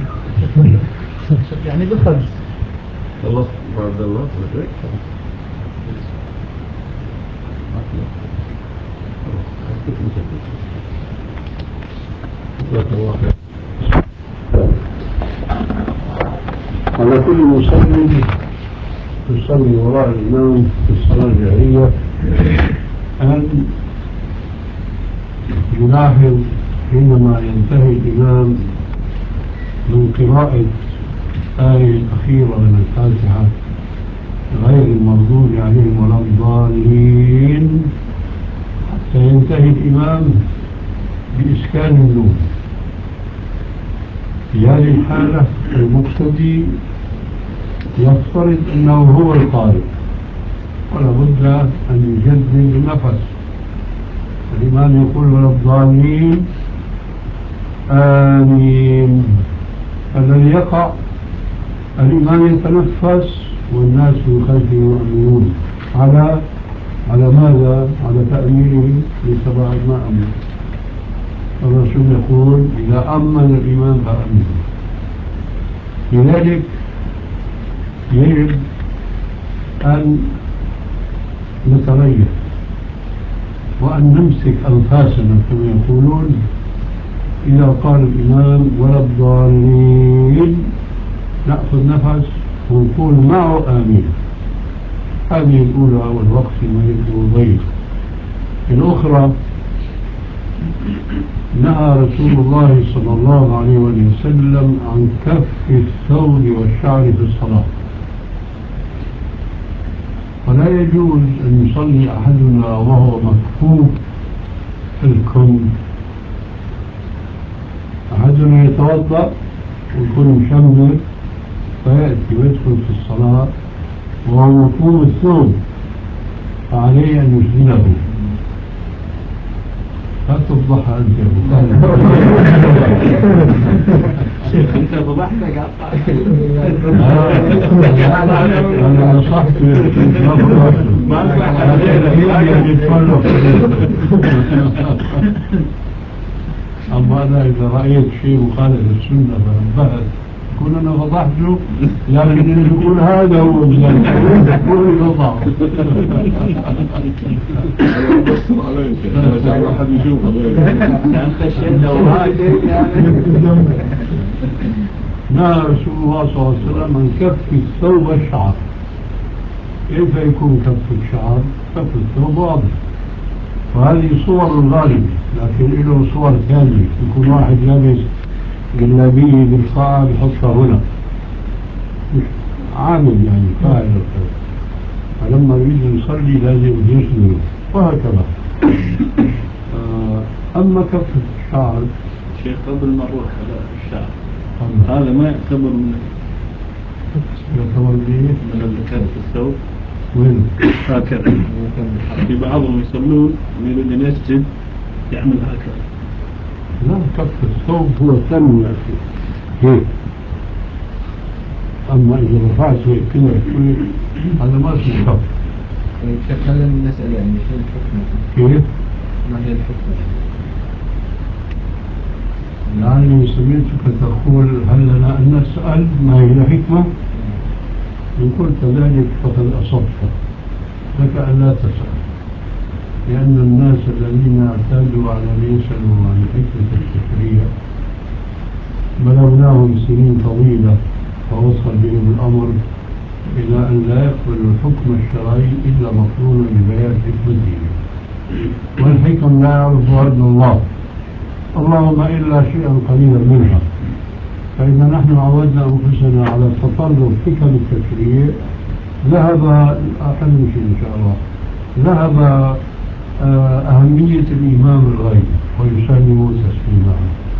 يعني بالخمس. خلصت عبد الله على كل مصلي يصلي وراء الإمام في الصلاة الجهرية أن يلاحظ حينما ينتهي الإمام من قراءة آية الأخيرة من الفاتحة غير المغضوب عليهم ولا الضالين حتى ينتهي الإمام بإسكان النون. في هذه الحالة المقتدي يفترض أنه هو القارئ ولا بد أن يجدد النفس. الإمام يقول ولا الضالين آمين. الذي يقع الإمام يتنفس والناس من خلفه يؤمنون على على ماذا؟ على تأمينه لسبع ما أمن. الرسول يقول إذا أمن الإمام فأمنوا. لذلك يجب أن نتريث وأن نمسك أنفاسنا كما يقولون إذا قال الإمام ولا الضالين نأخذ نفس ونقول معه آمين. هذه الأولى والوقت ما يضيق. الأخرى نهى رسول الله صلى الله عليه وسلم عن كف الثوب والشعر في الصلاة. ولا يجوز أن يصلي أحدنا وهو مكفوف الكم. أحدنا يتوضأ ويكون مشمر فيأتي ويدخل في الصلاة وهو مكفوف الثوب فعليه أن يسجله. لا تفضحها أنت أنت فضحتك أنا نصحت أما أنا إذا رأيت شيء مخالف للسنة فانبهت كون أنا فضحته لكن اللي يقول هذا هو بذلك يقول يفضح. أحد يشوفه أنت الشدة وهاجر نهى رسول الله صلى الله عليه وسلم عن كف الثوب والشعر. كيف يكون كف الشعر؟ كف الثوب واضح وهذه صور الغالب، لكن له صور ثانية يكون واحد لابس جلابيه بالقاع بحطها هنا عامل يعني فاعل الخير، فلما يريد يصلي لازم يسجد وهكذا. أما كف الشعر شيء قبل ما نروح على الشعر هذا ما يعتبر من يعتبر به من كف الثوب وين هكذا. في بعضهم يصلون يريد أن يسجد يعمل هكذا. لا كف الثوب هو الثاني يا أخي هيك. أما إذا رفعت كذا شوي هذا ما اسمه كف. تكلم المسألة يعني شو الحكمة؟ كيف؟ ما هي الحكمة؟ يعني سمعتك تقول هل لنا أن نسأل ما هي الحكمة؟ إن قلت ذلك فقد أصبت، لك أن لا تسأل، لأن الناس الذين اعتادوا على أن يسألوا عن حكمة التشريع بلغناهم سنين طويلة فوصل بهم الأمر إلى أن لا يقبل الحكم الشرعي إلا مقرون ببيان حكمته، والحكم لا يعرفها إلا الله، اللهم إلا شيئا قليلا منها. فإذا نحن عودنا أنفسنا على تطلب حكم التشريع ذهب أحد شيء إن شاء الله ذهب أهمية الإمام الغيب ويسلم تسليما.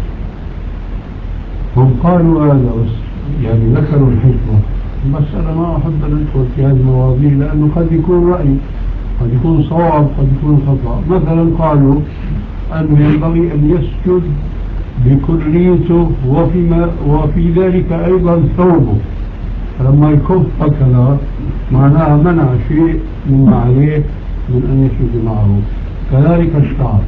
هم قالوا هذا بس يعني ذكروا الحكمة. المسألة ما أحب أن أدخل في هذه المواضيع لأنه قد يكون رأي، قد يكون صواب، قد يكون خطأ. مثلا قالوا أنه ينبغي أن يسجد بكليته وفيما وفي ذلك أيضا ثوبه، فلما يكف هكذا معناها منع شيء مما عليه من أن يسجد معه. كذلك الشعر،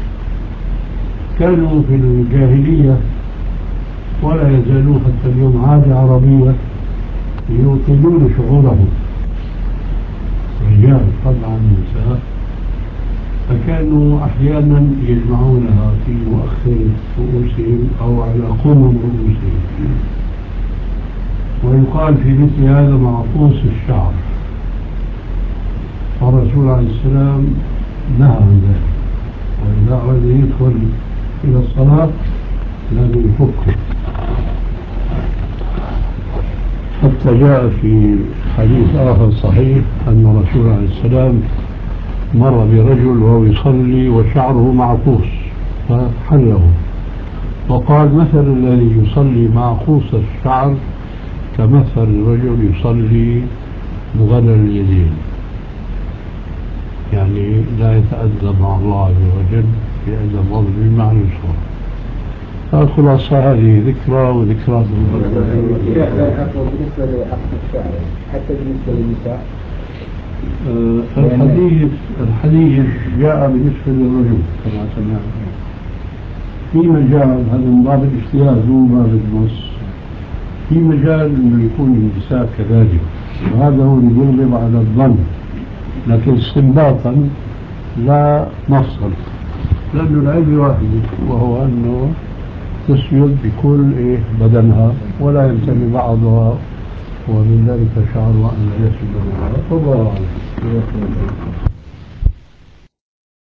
كانوا في الجاهلية ولا يزالون حتى اليوم عادة عربية يطيلون شعورهم، رجال طبعا نساء، فكانوا أحيانا يجمعونها في مؤخر رؤوسهم أو على قمم رؤوسهم، ويقال في مثل هذا معقوس الشعر، والرسول عليه السلام نهى عن ذلك، وإذا أراد يدخل إلى الصلاة لازم يفكه. حتى جاء في حديث آخر صحيح أن الرسول عليه السلام مر برجل وهو يصلي وشعره معقوس فحله، وقال مثل الذي يصلي معقوس الشعر كمثل الرجل يصلي مغلل اليدين، يعني لا يتأدب مع الله عز وجل بأدب الله بمعنى الصورة. فالخلاصة هذه ذكرى وذكرى بالنسبة لحق الشعر حتى بالنسبة للنساء. أه الحديث الحديث جاء بالنسبة للرجل كما سمعنا، في مجال هذا من باب الاجتهاد مو باب النص، في مجال انه يكون النساء كذلك، وهذا هو اللي يغلب على الظن، لكن استنباطا لا نصا، لأنه العلم واحد وهو أنه تسجد بكل إيه بدنها ولا ينتمي بعضها ومن ذلك شعر أن لا يسجد لها. والله أعلم.